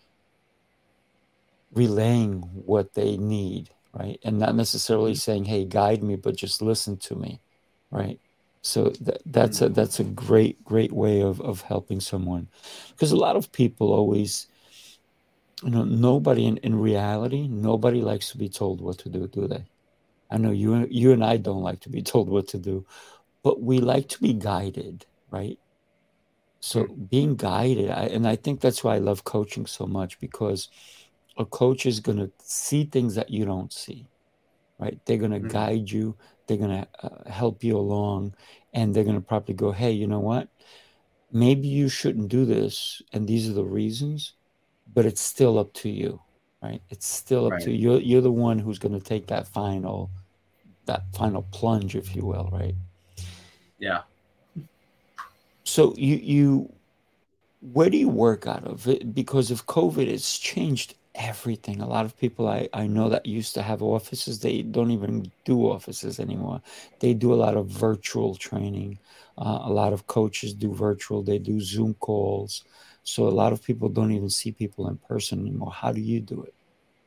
relaying what they need, right? And not necessarily saying, hey, guide me, but just listen to me, right? So that's a great way of helping someone. Because a lot of people always, nobody in reality, nobody likes to be told what to do they? I know you and I don't like to be told what to do, but we like to be guided, right? So being guided, and I think that's why I love coaching so much, because a coach is going to see things that you don't see, right? They're going to guide you. They're going to help you along, and they're going to probably go, hey, you know what? Maybe you shouldn't do this, and these are the reasons, but it's still up to you, right? It's still up to you. You're the one who's going to take that final that final plunge, if you will, right? Yeah. So you where do you work out of it? Because of COVID, it's changed everything. A lot of people I know that used to have offices, they don't even do offices anymore. They do a lot of virtual training. A lot of coaches do virtual, they do Zoom calls. So a lot of people don't even see people in person anymore. How do you do it?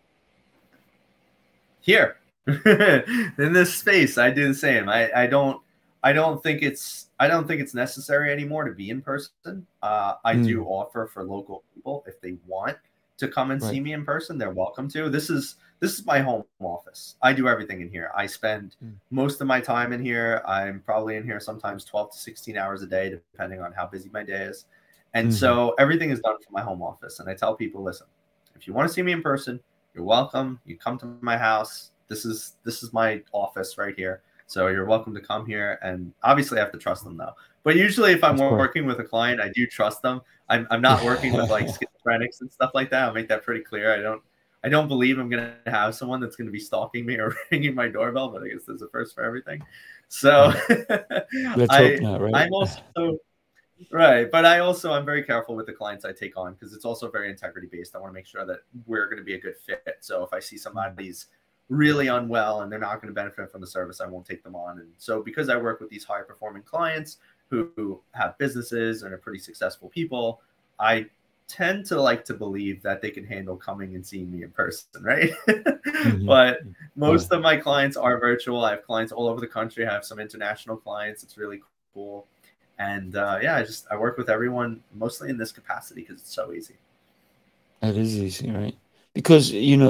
Here in this space, I do the same. I don't think it's necessary anymore to be in person. I do offer for local people, if they want to come and see Right. me in person, they're welcome to. This is my home office. I do everything in here. I spend most of my time in here. I'm probably in here sometimes 12 to 16 hours a day, depending on how busy my day is. And so everything is done from my home office. And I tell people, listen, if you want to see me in person, you're welcome. You come to my house. This is my office right here. So you're welcome to come here. And obviously I have to trust them though. But usually if I'm Of course. working with a client, I do trust them. I'm not working with like schizophrenics and stuff like that. I'll make that pretty clear. I don't believe I'm gonna have someone that's gonna be stalking me or ringing my doorbell, but I guess there's a first for everything. So Let's hope not, right? I'm also right, but I'm very careful with the clients I take on because it's also very integrity based. I want to make sure that we're going to be a good fit. So if I see somebody's really unwell and they're not going to benefit from the service, I won't take them on. And so because I work with these high performing clients who have businesses and are pretty successful people, I tend to like to believe that they can handle coming and seeing me in person, right? But most of my clients are virtual. I have clients all over the country. I have some international clients. It's really cool. And I work with everyone mostly in this capacity because it's so easy. It is easy, right? Because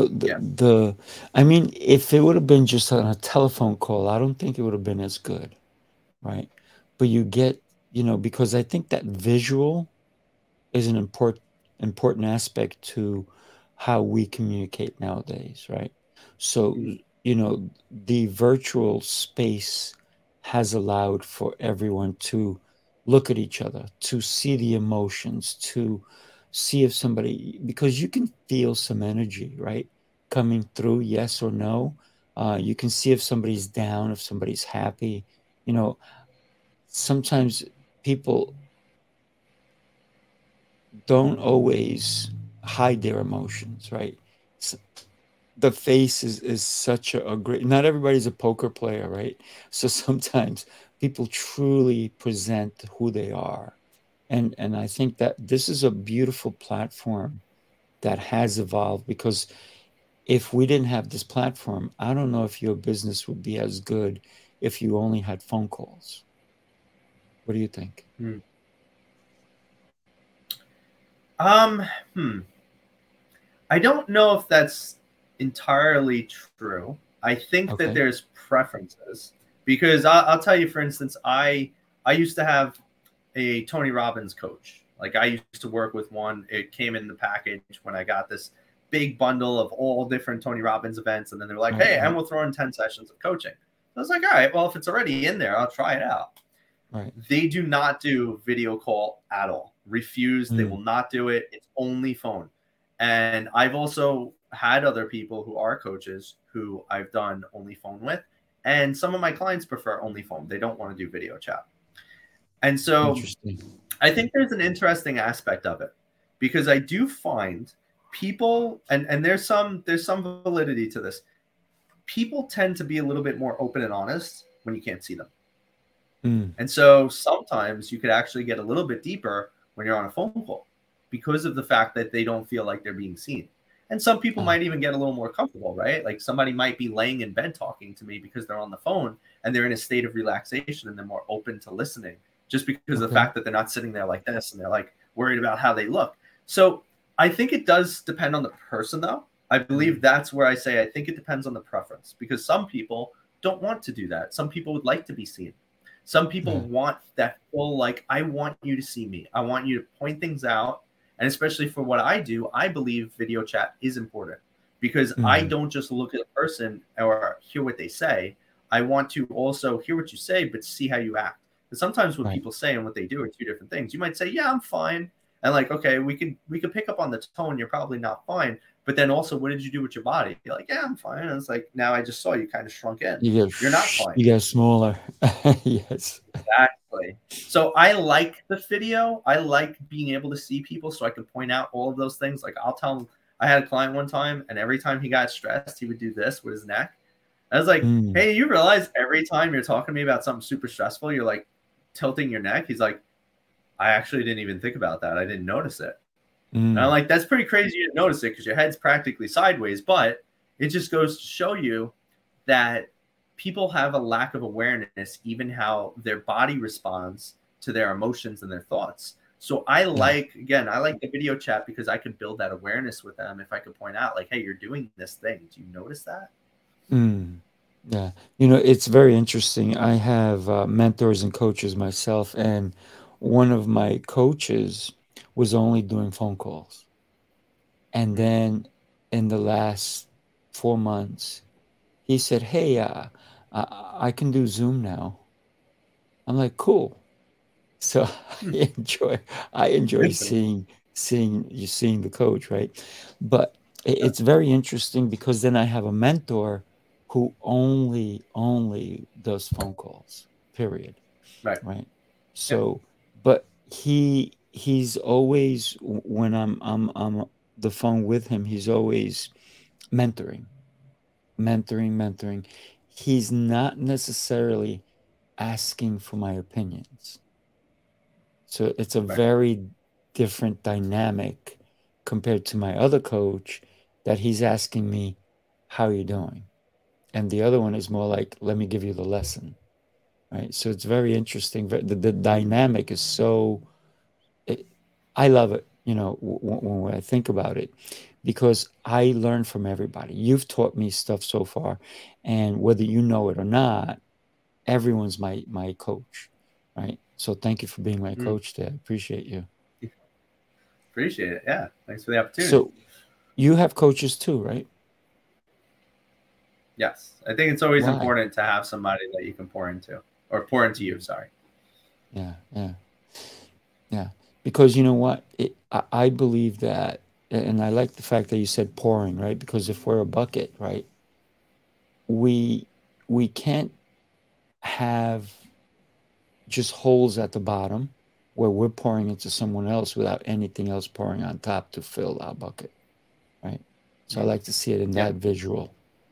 I mean, if it would have been just on a telephone call, I don't think it would have been as good, right? But you get, because I think that visual is an important aspect to how we communicate nowadays, right? So, the virtual space has allowed for everyone to look at each other, to see the emotions, to see if somebody, because you can feel some energy, right? Coming through, yes or no. You can see if somebody's down, if somebody's happy. Sometimes people don't always hide their emotions, right? The face is such a great, not everybody's a poker player, right? So sometimes people truly present who they are. And I think that this is a beautiful platform that has evolved, because if we didn't have this platform, I don't know if your business would be as good if you only had phone calls. What do you think? I don't know if that's entirely true. I think that there's preferences because I'll tell you, for instance, I used to have a Tony Robbins coach. Like I used to work with one. It came in the package when I got this big bundle of all different Tony Robbins events. And then they're like, hey, and we'll throw in 10 sessions of coaching. I was like, all right, well, if it's already in there, I'll try it out. Right. They do not do video call at all. Refuse. They will not do it. It's only phone. And I've also had other people who are coaches who I've done only phone with. And some of my clients prefer only phone. They don't want to do video chat. And so I think there's an interesting aspect of it because I do find people, and there's some validity to this. People tend to be a little bit more open and honest when you can't see them. And so sometimes you could actually get a little bit deeper when you're on a phone call because of the fact that they don't feel like they're being seen. And some people might even get a little more comfortable, right? Like somebody might be laying in bed talking to me because they're on the phone and they're in a state of relaxation and they're more open to listening just because of the fact that they're not sitting there like this and they're like worried about how they look. So I think it does depend on the person though. I believe that's where I say I think it depends on the preference because some people don't want to do that. Some people would like to be seen. Some people want that full, like, I want you to see me. I want you to point things out. And especially for what I do, I believe video chat is important because I don't just look at a person or hear what they say. I want to also hear what you say, but see how you act. Because sometimes what people say and what they do are two different things. You might say, yeah, I'm fine. And like, okay, we could pick up on the tone. You're probably not fine. But then also, what did you do with your body? You're like, yeah, I'm fine. And it's like, now I just saw you kind of shrunk in. You're not fine. You get smaller. Yes. Exactly. So I like the video. I like being able to see people so I can point out all of those things. Like I'll tell him, I had a client one time, and every time he got stressed, he would do this with his neck. I was like, hey, you realize every time you're talking to me about something super stressful, you're like tilting your neck? He's like, I actually didn't even think about that. I didn't notice it. And I'm like, that's pretty crazy you didn't notice it because your head's practically sideways. But it just goes to show you that people have a lack of awareness, even how their body responds to their emotions and their thoughts. So I like the video chat because I could build that awareness with them. If I could point out like, hey, you're doing this thing. Do you notice that? Yeah. It's very interesting. I have mentors and coaches myself, and one of my coaches was only doing phone calls. And then in the last 4 months, he said, hey, I can do Zoom now. I'm like, cool. So I enjoy seeing the coach, right? But it's very interesting because then I have a mentor who only does phone calls, period. Right. So, but he's always, when I'm on the phone with him, he's always mentoring. He's not necessarily asking for my opinions. So it's a very different dynamic compared to my other coach, that he's asking me, how are you doing? And the other one is more like, let me give you the lesson. Right. So it's very interesting. The dynamic is I love it, when I think about it, because I learn from everybody. You've taught me stuff so far, and whether you know it or not, everyone's my coach, right? So thank you for being my coach today. I appreciate you. Appreciate it. Yeah. Thanks for the opportunity. So you have coaches too, right? Yes. I think it's always important to have somebody that you can pour into you. Sorry. Yeah. Because you know what? I believe that, and I like the fact that you said pouring, right? Because if we're a bucket, right, we can't have just holes at the bottom where we're pouring into someone else without anything else pouring on top to fill our bucket, right? So I like to see it in that visual,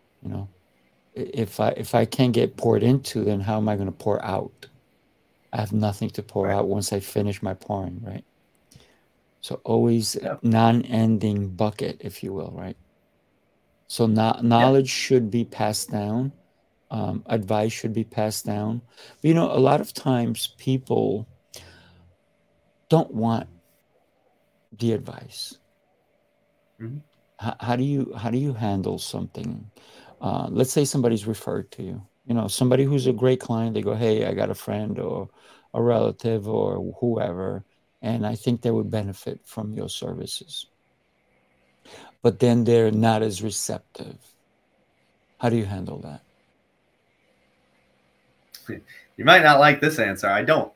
If I can't get poured into, then how am I going to pour out? I have nothing to pour out once I finish my pouring, right? So always non-ending bucket, if you will, right? So knowledge should be passed down. Advice should be passed down. But, a lot of times people don't want the advice. How do you handle something? Let's say somebody's referred to you. Somebody who's a great client. They go, hey, I got a friend or a relative or whoever, and I think they would benefit from your services. But then they're not as receptive. How do you handle that? You might not like this answer. I don't.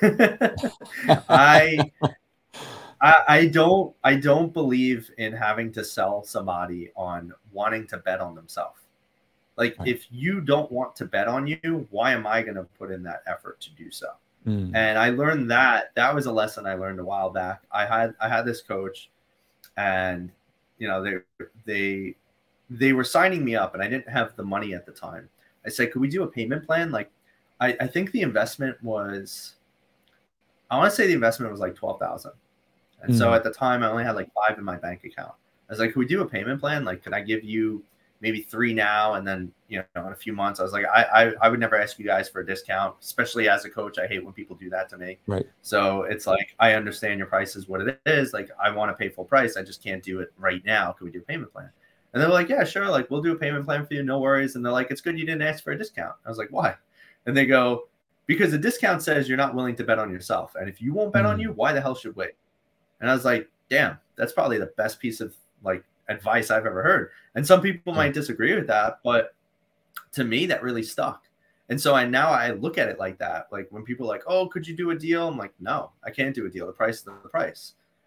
I don't believe in having to sell somebody on wanting to bet on themselves. Like, if you don't want to bet on you, why am I going to put in that effort to do so? And I learned that was a lesson I learned a while back. I had this coach, and they were signing me up, and I didn't have the money at the time. I said, could we do a payment plan? Like, I think the investment was, I want to say the investment was like $12,000. And so at the time, I only had like $5 in my bank account. I was like, could we do a payment plan? Like, could I give you maybe $3 now? And then, in a few months, I was like, I would never ask you guys for a discount, especially as a coach. I hate when people do that to me. Right. So it's like, I understand your price is what it is. Like, I want to pay full price. I just can't do it right now. Could we do a payment plan? And they're like, yeah, sure. Like, we'll do a payment plan for you. No worries. And they're like, it's good you didn't ask for a discount. I was like, why? And they go, because the discount says you're not willing to bet on yourself. And if you won't bet on you, why the hell should we? And I was like, damn, that's probably the best piece of like advice I've ever heard. And some people might disagree with that, but to me, that really stuck. And so I look at it like that. Like when people are like, oh, could you do a deal? I'm like, no, I can't do a deal. The price is the price.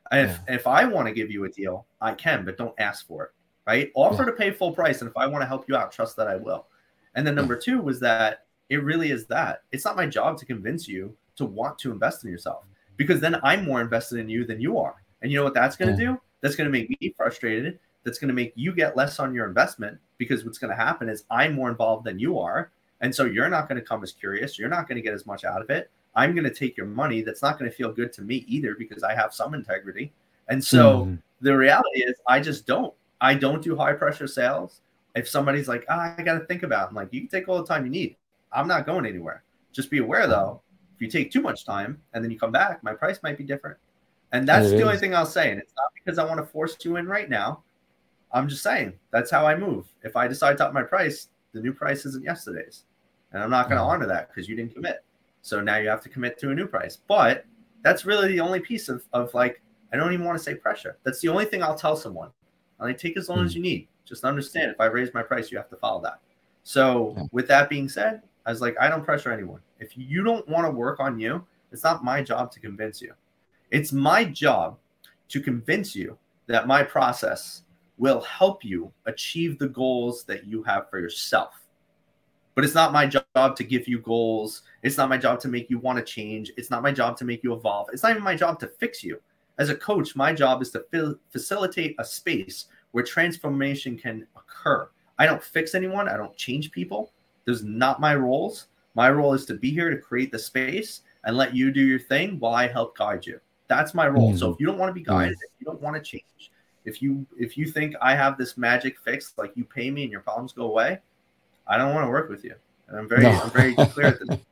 If I want to give you a deal, I can, but don't ask for it, right? Offer to pay full price. And if I want to help you out, trust that I will. And then number two was that it really is that. It's not my job to convince you to want to invest in yourself, because then I'm more invested in you than you are. And you know what that's going to do? That's going to make me frustrated. That's going to make you get less on your investment, because what's going to happen is I'm more involved than you are. And so you're not going to come as curious. You're not going to get as much out of it. I'm going to take your money. That's not going to feel good to me either, because I have some integrity. And so the reality is I don't do high pressure sales. If somebody's like, I got to think about it, I'm like, you can take all the time you need. I'm not going anywhere. Just be aware though, if you take too much time and then you come back, my price might be different. And that's the only thing I'll say. And it's not because I want to force you in right now. I'm just saying that's how I move. If I decide to up my price, the new price isn't yesterday's. And I'm not going to honor that because you didn't commit. So now you have to commit to a new price. But that's really the only piece of like, I don't even want to say pressure. That's the only thing I'll tell someone. I like, take as long as you need. Just understand, if I raise my price, you have to follow that. So with that being said, I was like, I don't pressure anyone. If you don't want to work on you, it's not my job to convince you. It's my job to convince you that my process will help you achieve the goals that you have for yourself. But it's not my job to give you goals. It's not my job to make you want to change. It's not my job to make you evolve. It's not even my job to fix you. As a coach, my job is to facilitate a space where transformation can occur. I don't fix anyone. I don't change people. Those are not my roles. My role is to be here to create the space and let you do your thing while I help guide you. That's my role. So if you don't want to be guided, if you don't want to change, if you think I have this magic fix, like you pay me and your problems go away, I don't want to work with you. And I'm very clear at this.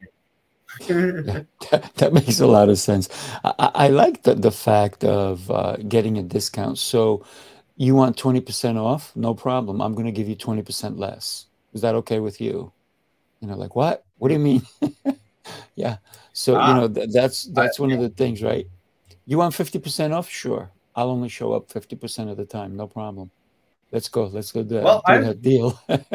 That makes a lot of sense. I like the fact of getting a discount. So you want 20% off? No problem. I'm going to give you 20% less. Is that okay with you? Like, what? What do you mean? Yeah. So, that's one of the things, right? You want 50% off? Sure. I'll only show up 50% of the time. No problem. Let's go. Let's go do that deal.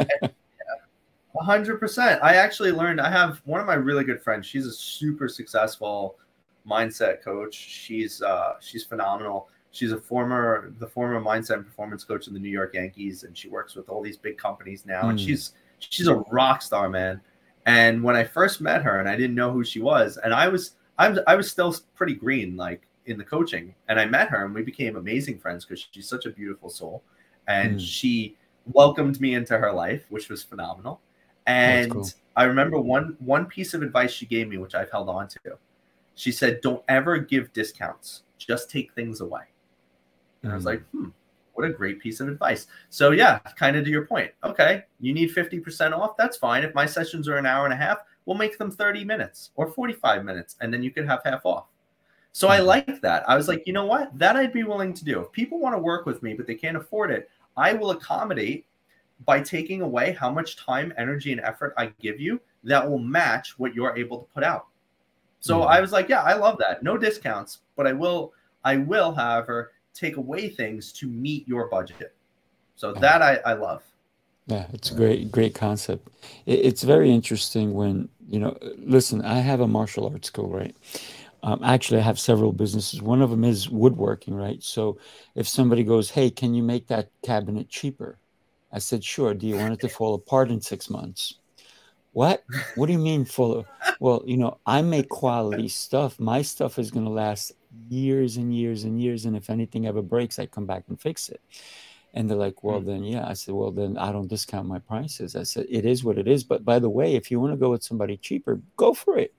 100%. I actually learned, I have one of my really good friends. She's a super successful mindset coach. She's phenomenal. She's the former mindset and performance coach of the New York Yankees, and she works with all these big companies now. And she's a rock star, man. And when I first met her, and I didn't know who she was, and I was still pretty green, like in the coaching, and I met her, and we became amazing friends because she's such a beautiful soul, and she welcomed me into her life, which was phenomenal. And cool. I remember one piece of advice she gave me, which I've held on to. She said, "Don't ever give discounts. Just take things away." And I was like, what a great piece of advice. So yeah, kind of to your point. Okay, you need 50% off. That's fine. If my sessions are an hour and a half, we'll make them 30 minutes or 45 minutes, and then you could have half off. So I like that. I was like, you know what? That I'd be willing to do. If people want to work with me, but they can't afford it, I will accommodate by taking away how much time, energy, and effort I give you that will match what you're able to put out. So I was like, yeah, I love that. No discounts, but I will, however, take away things to meet your budget. So that I love. Yeah, it's a great concept. It's very interesting when, listen, I have a martial arts school, right? Actually, I have several businesses. One of them is woodworking, right? So if somebody goes, hey, can you make that cabinet cheaper? I said, sure. Do you want it to fall apart in 6 months? What? What do you mean full? Well, I make quality stuff. My stuff is going to last years and years and years. And if anything ever breaks, I come back and fix it. And they're like, well, then, yeah. I said, well, then I don't discount my prices. I said, it is what it is. But by the way, if you want to go with somebody cheaper, go for it.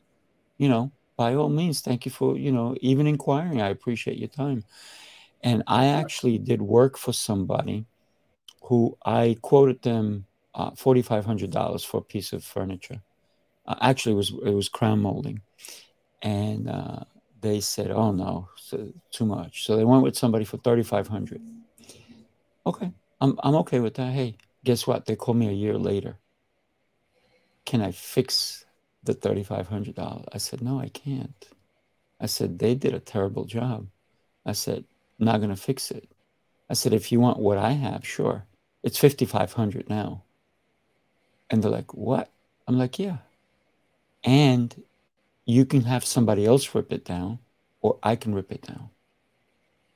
By all means, thank you for, even inquiring. I appreciate your time. And I actually did work for somebody who I quoted them $4,500 for a piece of furniture. Actually, it was crown molding. And they said, oh, no, too much. So they went with somebody for $3,500. Okay, I'm okay with that. Hey, guess what? They called me a year later. Can I fix the $3,500? I said, no, I can't. I said, they did a terrible job. I said, not going to fix it. I said, if you want what I have, sure. It's $5,500 now. And they're like, what? I'm like, yeah. And you can have somebody else rip it down, or I can rip it down.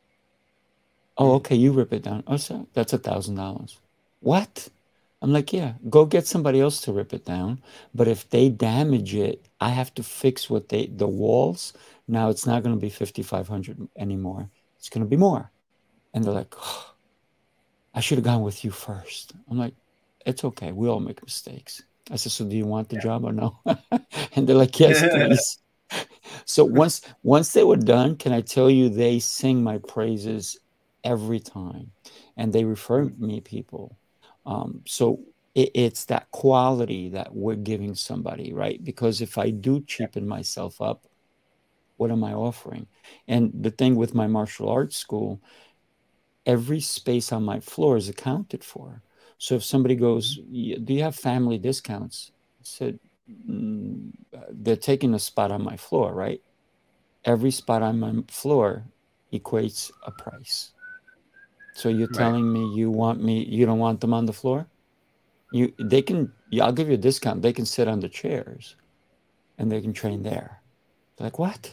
Oh, okay, you rip it down. Oh, so that's $1,000. What? I'm like, yeah, go get somebody else to rip it down. But if they damage it, I have to fix the walls. Now it's not going to be 5,500 anymore. It's going to be more. And they're like, oh, I should have gone with you first. I'm like, it's okay. We all make mistakes. I said, so do you want the job or no? And they're like, yes, please. So once they were done, can I tell you, they sing my praises every time, and they refer me people. So it's that quality that we're giving somebody, right? Because if I do cheapen myself up, what am I offering? And the thing with my martial arts school, every space on my floor is accounted for. So if somebody goes, do you have family discounts? I said, they're taking a spot on my floor, right? Every spot on my floor equates a price. So you're telling me you don't want them on the floor? I'll give you a discount. They can sit on the chairs and they can train there. They're like, what?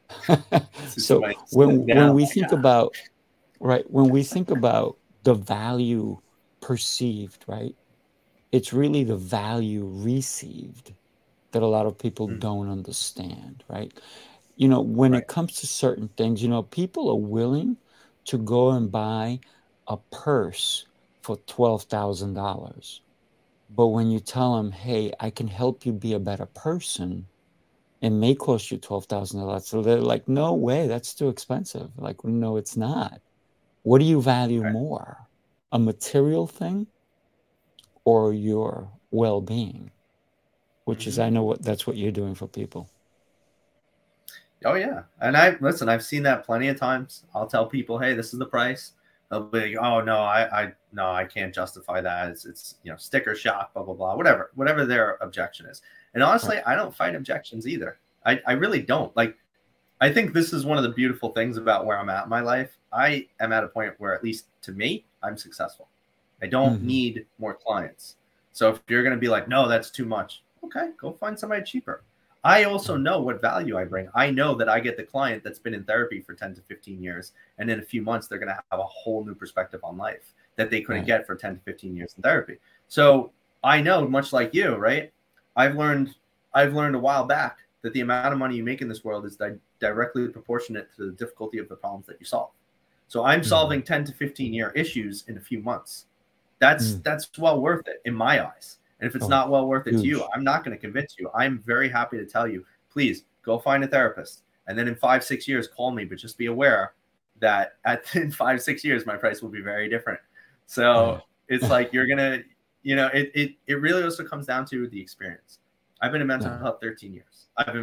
So when we think about, right, when we think about the value perceived, right, it's really the value received that a lot of people don't understand, right? When it comes to certain things, people are willing to go and buy a purse for $12,000. But when you tell them, hey, I can help you be a better person, it may cost you $12,000. So they're like, no way, that's too expensive. Like, no, it's not. What do you value more? A material thing or your well-being? Which is, I know that's what you're doing for people. Oh yeah. And I've seen that plenty of times. I'll tell people, hey, this is the price. They'll be like, oh no, I can't justify that. It's sticker shock, blah, blah, blah, whatever their objection is. And honestly, I don't fight objections either. I really don't. Like, I think this is one of the beautiful things about where I'm at in my life. I am at a point where, at least to me, I'm successful. I don't need more clients. So if you're going to be like, no, that's too much. Okay, go find somebody cheaper. I also know what value I bring. I know that I get the client that's been in therapy for 10 to 15 years. And in a few months, they're going to have a whole new perspective on life that they couldn't get for 10 to 15 years in therapy. So I know, much like you, right? I've learned a while back that the amount of money you make in this world is directly proportionate to the difficulty of the problems that you solve. So I'm solving 10 to 15 year issues in a few months. That's well worth it in my eyes. And if it's not well worth it to you, I'm not going to convince you. I'm very happy to tell you, please go find a therapist. And then in 5-6 years, call me. But just be aware that in 5-6 years, my price will be very different. So it's like you're going to, it really also comes down to the experience. I've been in mental health 13 years. I've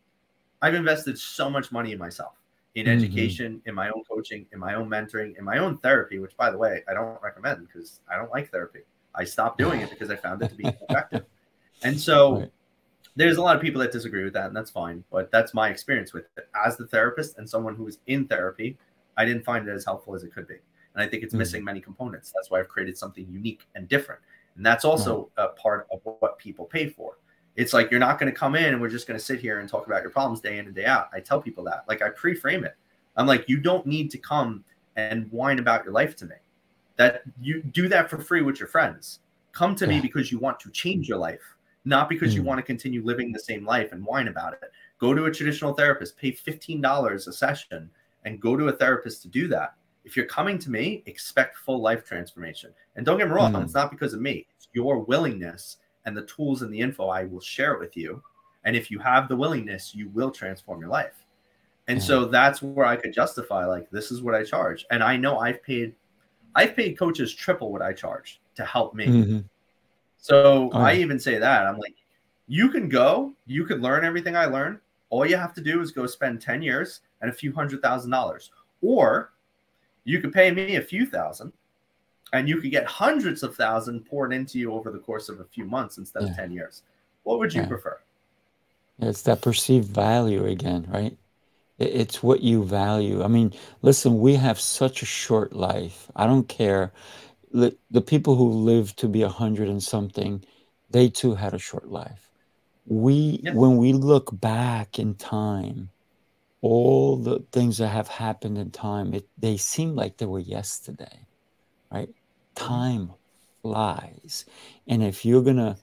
invested so much money in myself, in education, in my own coaching, in my own mentoring, in my own therapy, which, by the way, I don't recommend because I don't like therapy. I stopped doing it because I found it to be effective. And so there's a lot of people that disagree with that, and that's fine. But that's my experience with it. As the therapist and someone who is in therapy, I didn't find it as helpful as it could be. And I think it's missing many components. That's why I've created something unique and different. And that's also a part of what people pay for. It's like, you're not going to come in and we're just going to sit here and talk about your problems day in and day out. I tell people that. Like, I pre-frame it. I'm like, you don't need to come and whine about your life to me. That you do that for free with your friends. Come to me because you want to change your life, not because you want to continue living the same life and whine about it. Go to a traditional therapist, pay $15 a session, and go to a therapist to do that. If you're coming to me, expect full life transformation. And don't get me wrong, it's not because of me. It's your willingness and the tools and the info. I will share it with you. And if you have the willingness, you will transform your life. And so that's where I could justify, like, this is what I charge. And I know I've paid coaches triple what I charge to help me. So I even say that. I'm like, you can learn everything I learned. All you have to do is go spend 10 years and a few $100,000. Or you could pay me a few thousand and you could get hundreds of thousands poured into you over the course of a few months instead of 10 years. What would you prefer? It's that perceived value again, right? It's what you value. I mean, listen, we have such a short life. I don't care. The people who live to be 100 and something, they too had a short life. When we look back in time, all the things that have happened in time, they seem like they were yesterday, right? Time flies. And if you're going to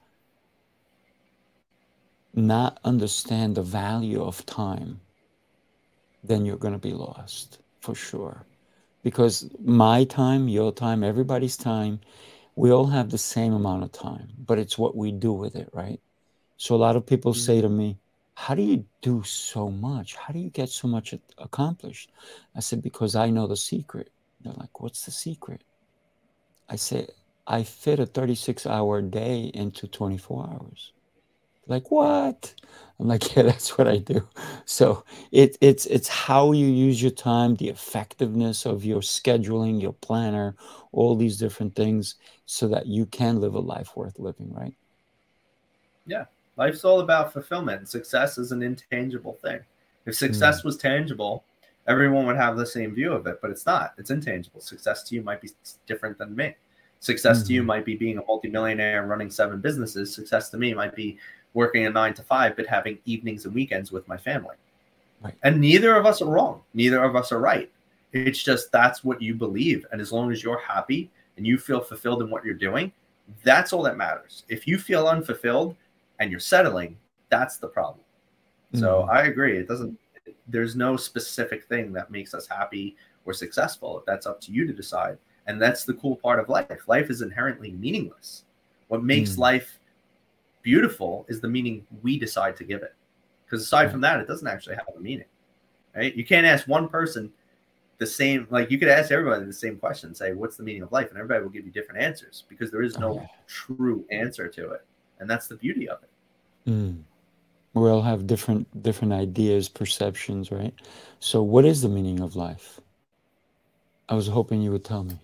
not understand the value of time, then you're going to be lost for sure. Because my time, your time, everybody's time, we all have the same amount of time, but it's what we do with it, right? So a lot of people say to me, how do you do so much? How do you get so much accomplished? I said, because I know the secret. They're like, what's the secret? I said, I fit a 36-hour day into 24 hours. Like, what? I'm like, yeah, that's what I do. So it's how you use your time, the effectiveness of your scheduling, your planner, all these different things, so that you can live a life worth living, right? Yeah. Life's all about fulfillment. Success is an intangible thing. If success was tangible, everyone would have the same view of it, but it's not. It's intangible. Success to you might be different than me. Success to you might be being a multimillionaire and running 7 businesses. Success to me might be working a 9 to 5, but having evenings and weekends with my family. Right. And neither of us are wrong. Neither of us are right. It's just that's what you believe. And as long as you're happy and you feel fulfilled in what you're doing, that's all that matters. If you feel unfulfilled and you're settling, that's the problem. So I agree. There's no specific thing that makes us happy or successful. That's up to you to decide. And that's the cool part of life. Life is inherently meaningless. What makes life beautiful is the meaning we decide to give it. Because aside from that, it doesn't actually have a meaning, right? You can't ask one person the same, like you could ask everybody the same question, say, what's the meaning of life? And everybody will give you different answers because there is no true answer to it. And that's the beauty of it. We all have different ideas, perceptions, right? So what is the meaning of life? I was hoping you would tell me.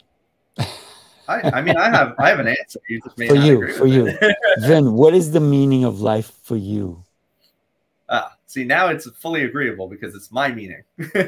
I mean, I have an answer. You just may for not you, agree for with you. it. Vin, what is the meaning of life for you? See, now it's fully agreeable because it's my meaning.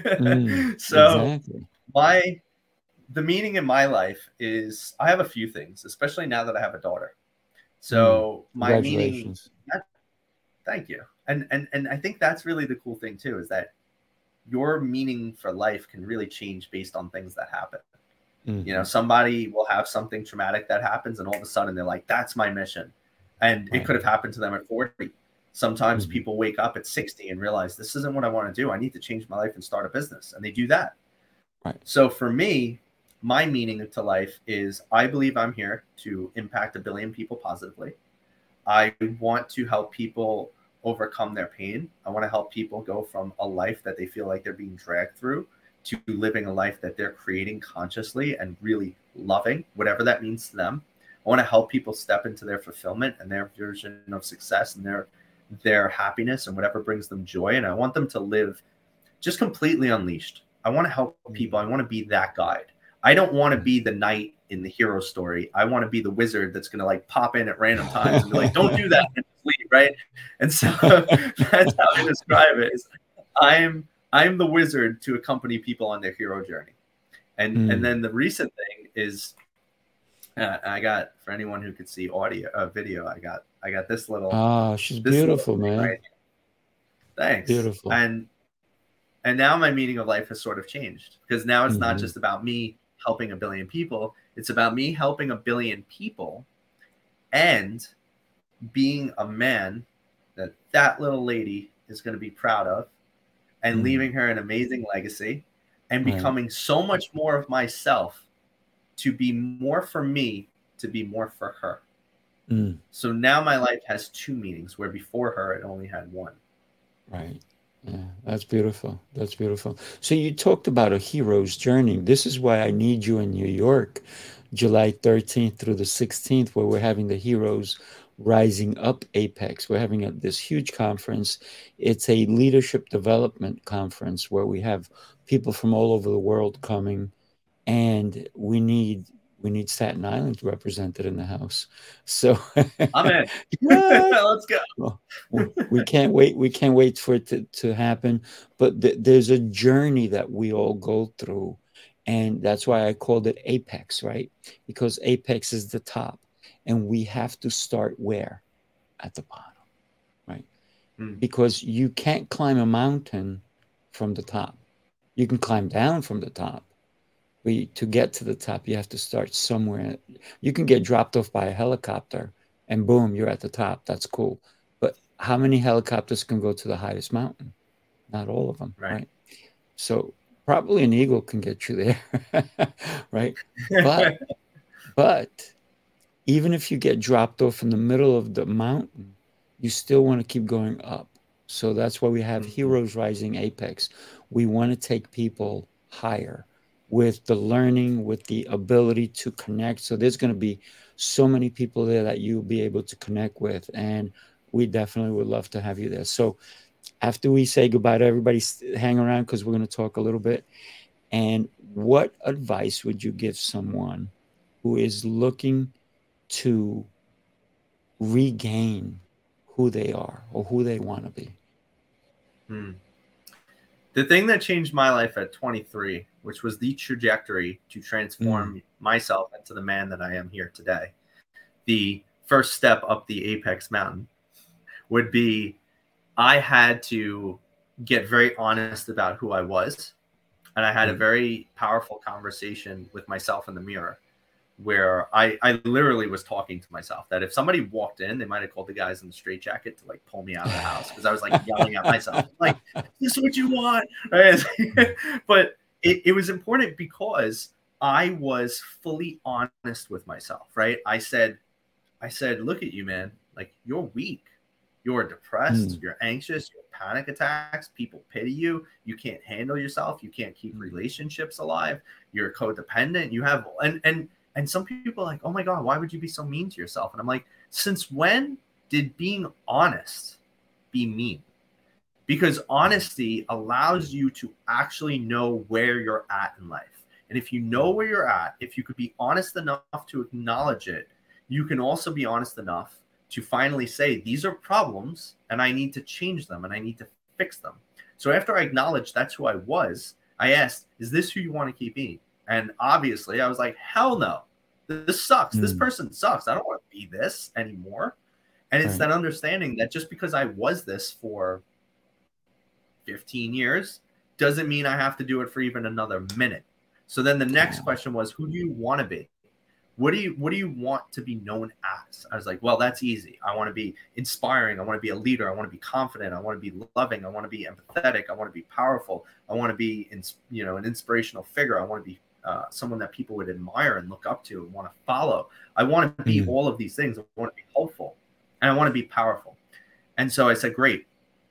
So exactly. the meaning in my life is I have a few things, especially now that I have a daughter. So my meaning. Thank you. And I think that's really the cool thing too, is that your meaning for life can really change based on things that happen. You know, somebody will have something traumatic that happens and all of a sudden they're like, that's my mission. And it could have happened to them at 40. Sometimes people wake up at 60 and realize this isn't what I want to do. I need to change my life and start a business. And they do that. Right. So for me, my meaning to life is I believe I'm here to impact 1 billion people positively. I want to help people overcome their pain. I want to help people go from a life that they feel like they're being dragged through to living a life that they're creating consciously and really loving, whatever that means to them. I want to help people step into their fulfillment and their version of success and their happiness and whatever brings them joy. And I want them to live just completely unleashed. I want to help people. I want to be that guide. I don't want to be the knight in the hero story. I want to be the wizard that's going to like pop in at random times and be like, don't do that and leave, right? And so that's how I describe it. Is I'm the wizard to accompany people on their hero journey. And then the recent thing is I got, for anyone who could see video, I got this little. Oh, she's beautiful, man. Right. Thanks. Beautiful. And now my meaning of life has sort of changed because now it's not just about me helping 1 billion people. It's about me helping 1 billion people and being a man that little lady is going to be proud of and leaving her an amazing legacy and becoming so much more of myself to be more for me, to be more for her. So now my life has 2 meanings where before her, it only had 1. Right. Yeah, that's beautiful. That's beautiful. So you talked about a hero's journey. This is why I need you in New York, July 13th through the 16th, where we're having the Heroes Rising Up Apex. We're having this huge conference. It's a leadership development conference where we have people from all over the world coming, and we need Staten Island represented in the house. So I'm in. Let's go. Well, we can't wait. We can't wait for it to happen. But there's a journey that we all go through. And that's why I called it Apex, right? Because Apex is the top. And we have to start where? At the bottom, right? Because you can't climb a mountain from the top. You can climb down from the top. But to get to the top, you have to start somewhere. You can get dropped off by a helicopter and boom, you're at the top. That's cool. But how many helicopters can go to the highest mountain? Not all of them, right? So probably an eagle can get you there, right? But even if you get dropped off in the middle of the mountain, you still want to keep going up. So that's why we have Heroes Rising Apex. We want to take people higher with the learning, with the ability to connect. So there's going to be so many people there that you'll be able to connect with. And we definitely would love to have you there. So after we say goodbye to everybody, hang around because we're going to talk a little bit. And what advice would you give someone who is looking to regain who they are or who they want to be? The thing that changed my life at 23, which was the trajectory to transform myself into the man that I am here today, the first step up the apex mountain would be I had to get very honest about who I was. And I had a very powerful conversation with myself in the mirror where I literally was talking to myself that if somebody walked in, they might have called the guys in the straitjacket to like pull me out of the house because I was like yelling at myself, like, this is what you want. But it was important because I was fully honest with myself, right? I said, look at you, man. Like, you're weak. You're depressed. You're anxious. You have panic attacks. People pity you. You can't handle yourself. You can't keep relationships alive. You're codependent. You have and some people are like, oh my God, why would you be so mean to yourself? And I'm like, since when did being honest be mean? Because honesty allows you to actually know where you're at in life. And if you know where you're at, if you could be honest enough to acknowledge it, you can also be honest enough to finally say, these are problems and I need to change them and I need to fix them. So after I acknowledged that's who I was, I asked, is this who you want to keep being? And obviously I was like, hell no, this sucks. This person sucks. I don't want to be this anymore. And it's that understanding that just because I was this for 15 years doesn't mean I have to do it for even another minute. So then the next question was, who do you want to be? What do you want to be known as? I was like, well, that's easy. I want to be inspiring. I want to be a leader. I want to be confident. I want to be loving. I want to be empathetic. I want to be powerful. I want to be, an inspirational figure. I want to be someone that people would admire and look up to and want to follow. I want to be all of these things. I want to be hopeful and I want to be powerful. And so I said, great.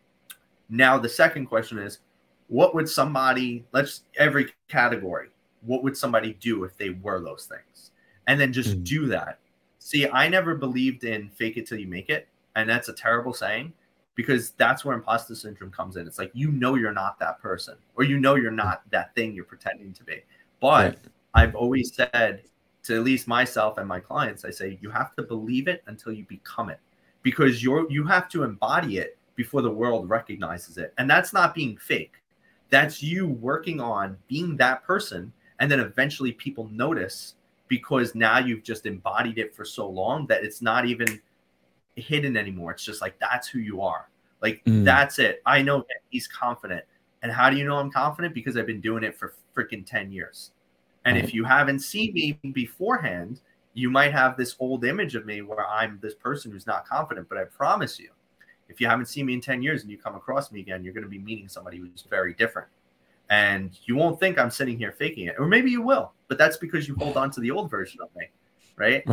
Now the second question is, what would somebody, every category, what would somebody do if they were those things? And then just do that. See, I never believed in fake it till you make it. And that's a terrible saying because that's where imposter syndrome comes in. It's like, you're not that person or you're not that thing you're pretending to be. But I've always said to at least myself and my clients, I say, you have to believe it until you become it because you have to embody it before the world recognizes it. And that's not being fake. That's you working on being that person. And then eventually people notice because now you've just embodied it for so long that it's not even hidden anymore. It's just like, that's who you are. Like, that's it. I know that he's confident. And how do you know I'm confident? Because I've been doing it for freaking 10 years. And if you haven't seen me beforehand, you might have this old image of me where I'm this person who's not confident. But I promise you, if you haven't seen me in 10 years and you come across me again, you're going to be meeting somebody who's very different. And you won't think I'm sitting here faking it. Or maybe you will. But that's because you hold on to the old version of me. Right?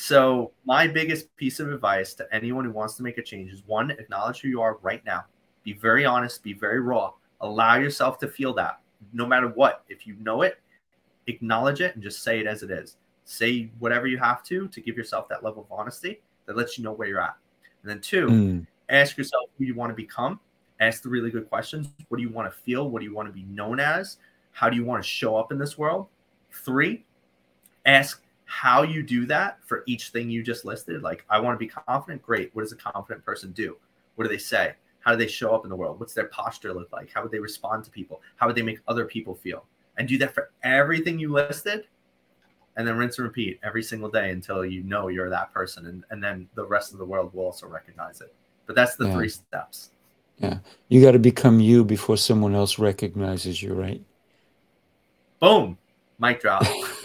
So my biggest piece of advice to anyone who wants to make a change is, one, acknowledge who you are right now. Be very honest. Be very raw. Allow yourself to feel that no matter what. If you know it, acknowledge it and just say it as it is. Say whatever you have to give yourself that level of honesty that lets you know where you're at. And then two, ask yourself who you want to become. Ask the really good questions. What do you want to feel? What do you want to be known as? How do you want to show up in this world? 3, ask how you do that for each thing you just listed. Like, I want to be confident. Great. What does a confident person do? What do they say? How do they show up in the world? What's their posture look like? How would they respond to people? How would they make other people feel? And do that for everything you listed. And then rinse and repeat every single day until you know you're that person. And then the rest of the world will also recognize it. But that's the 3 steps. Yeah. You got to become you before someone else recognizes you, right? Boom. Mic drop.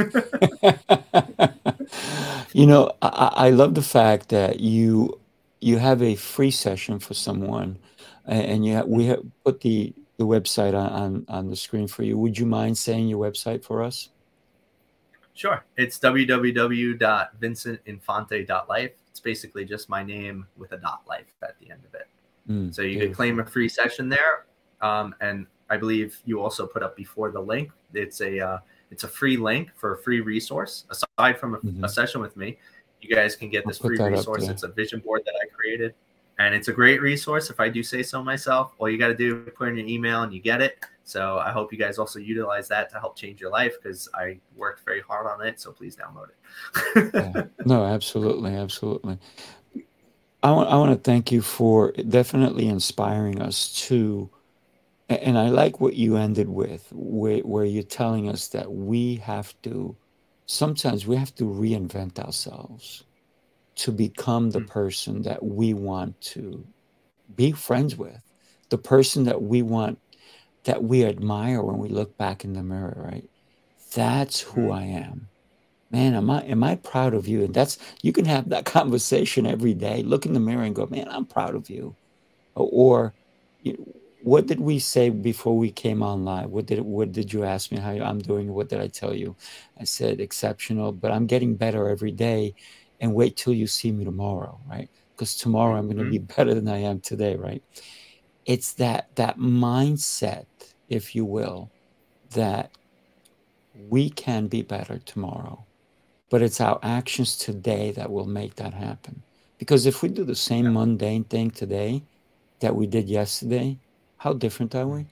You know, I love the fact that you have a free session for someone, and we have put the website on the screen for you. Would you mind saying your website for us? Sure. It's www.vincentinfante.life. It's basically just my name with a .life at the end of it. So you could claim a free session there, and I believe you also put up before the link. It's a free link for a free resource. Aside from a session with me, you guys can get this free resource. It's a vision board that I created, and it's a great resource. If I do say so myself, all you got to do is put in your email and you get it. So I hope you guys also utilize that to help change your life, because I worked very hard on it. So please download it. Yeah. No, absolutely, absolutely. I want to thank you for definitely inspiring us to, and I like what you ended with, where you're telling us that sometimes we have to reinvent ourselves to become the person that we want to be friends with, the person that we want, that we admire when we look back in the mirror, right? That's who I am. Man, am I proud of you? And you can have that conversation every day. Look in the mirror and go, man, I'm proud of you. Or what did we say before we came on live? What did you ask me how I'm doing? What did I tell you? I said exceptional, but I'm getting better every day. And wait till you see me tomorrow, right? Because tomorrow I'm going to be better than I am today, right? It's that mindset, if you will, that we can be better tomorrow, but it's our actions today that will make that happen. Because if we do the same mundane thing today that we did yesterday, how different are we?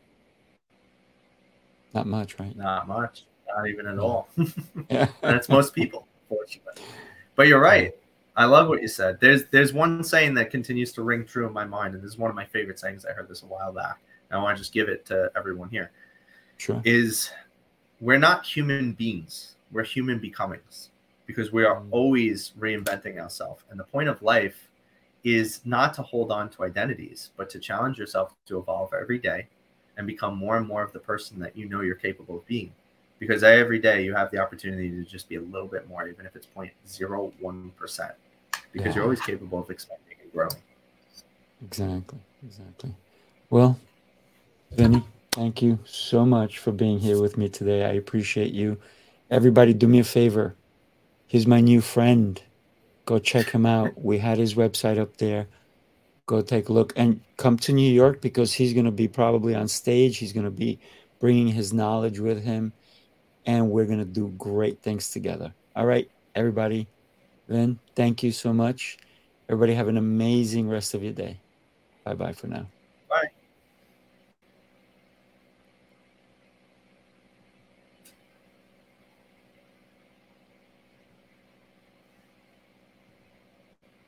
Not much, right? Not much. Not even at all. Yeah. And that's most people, fortunately. But you're right. I love what you said. There's one saying that continues to ring true in my mind, and this is one of my favorite sayings. I heard this a while back, and I want to just give it to everyone here. Sure. Is we're not human beings. We're human becomings, because we are always reinventing ourselves. And the point of life is not to hold on to identities, but to challenge yourself to evolve every day and become more and more of the person that you know you're capable of being. Because every day you have the opportunity to just be a little bit more, even if it's 0.01%, because you're always capable of expanding and growing. Exactly. Well, Vinny, thank you so much for being here with me today. I appreciate you. Everybody, do me a favor. He's my new friend. Go check him out. We had his website up there. Go take a look and come to New York, because he's going to be probably on stage. He's going to be bringing his knowledge with him, and we're going to do great things together. All right, everybody. Vin, thank you so much. Everybody have an amazing rest of your day. Bye-bye for now.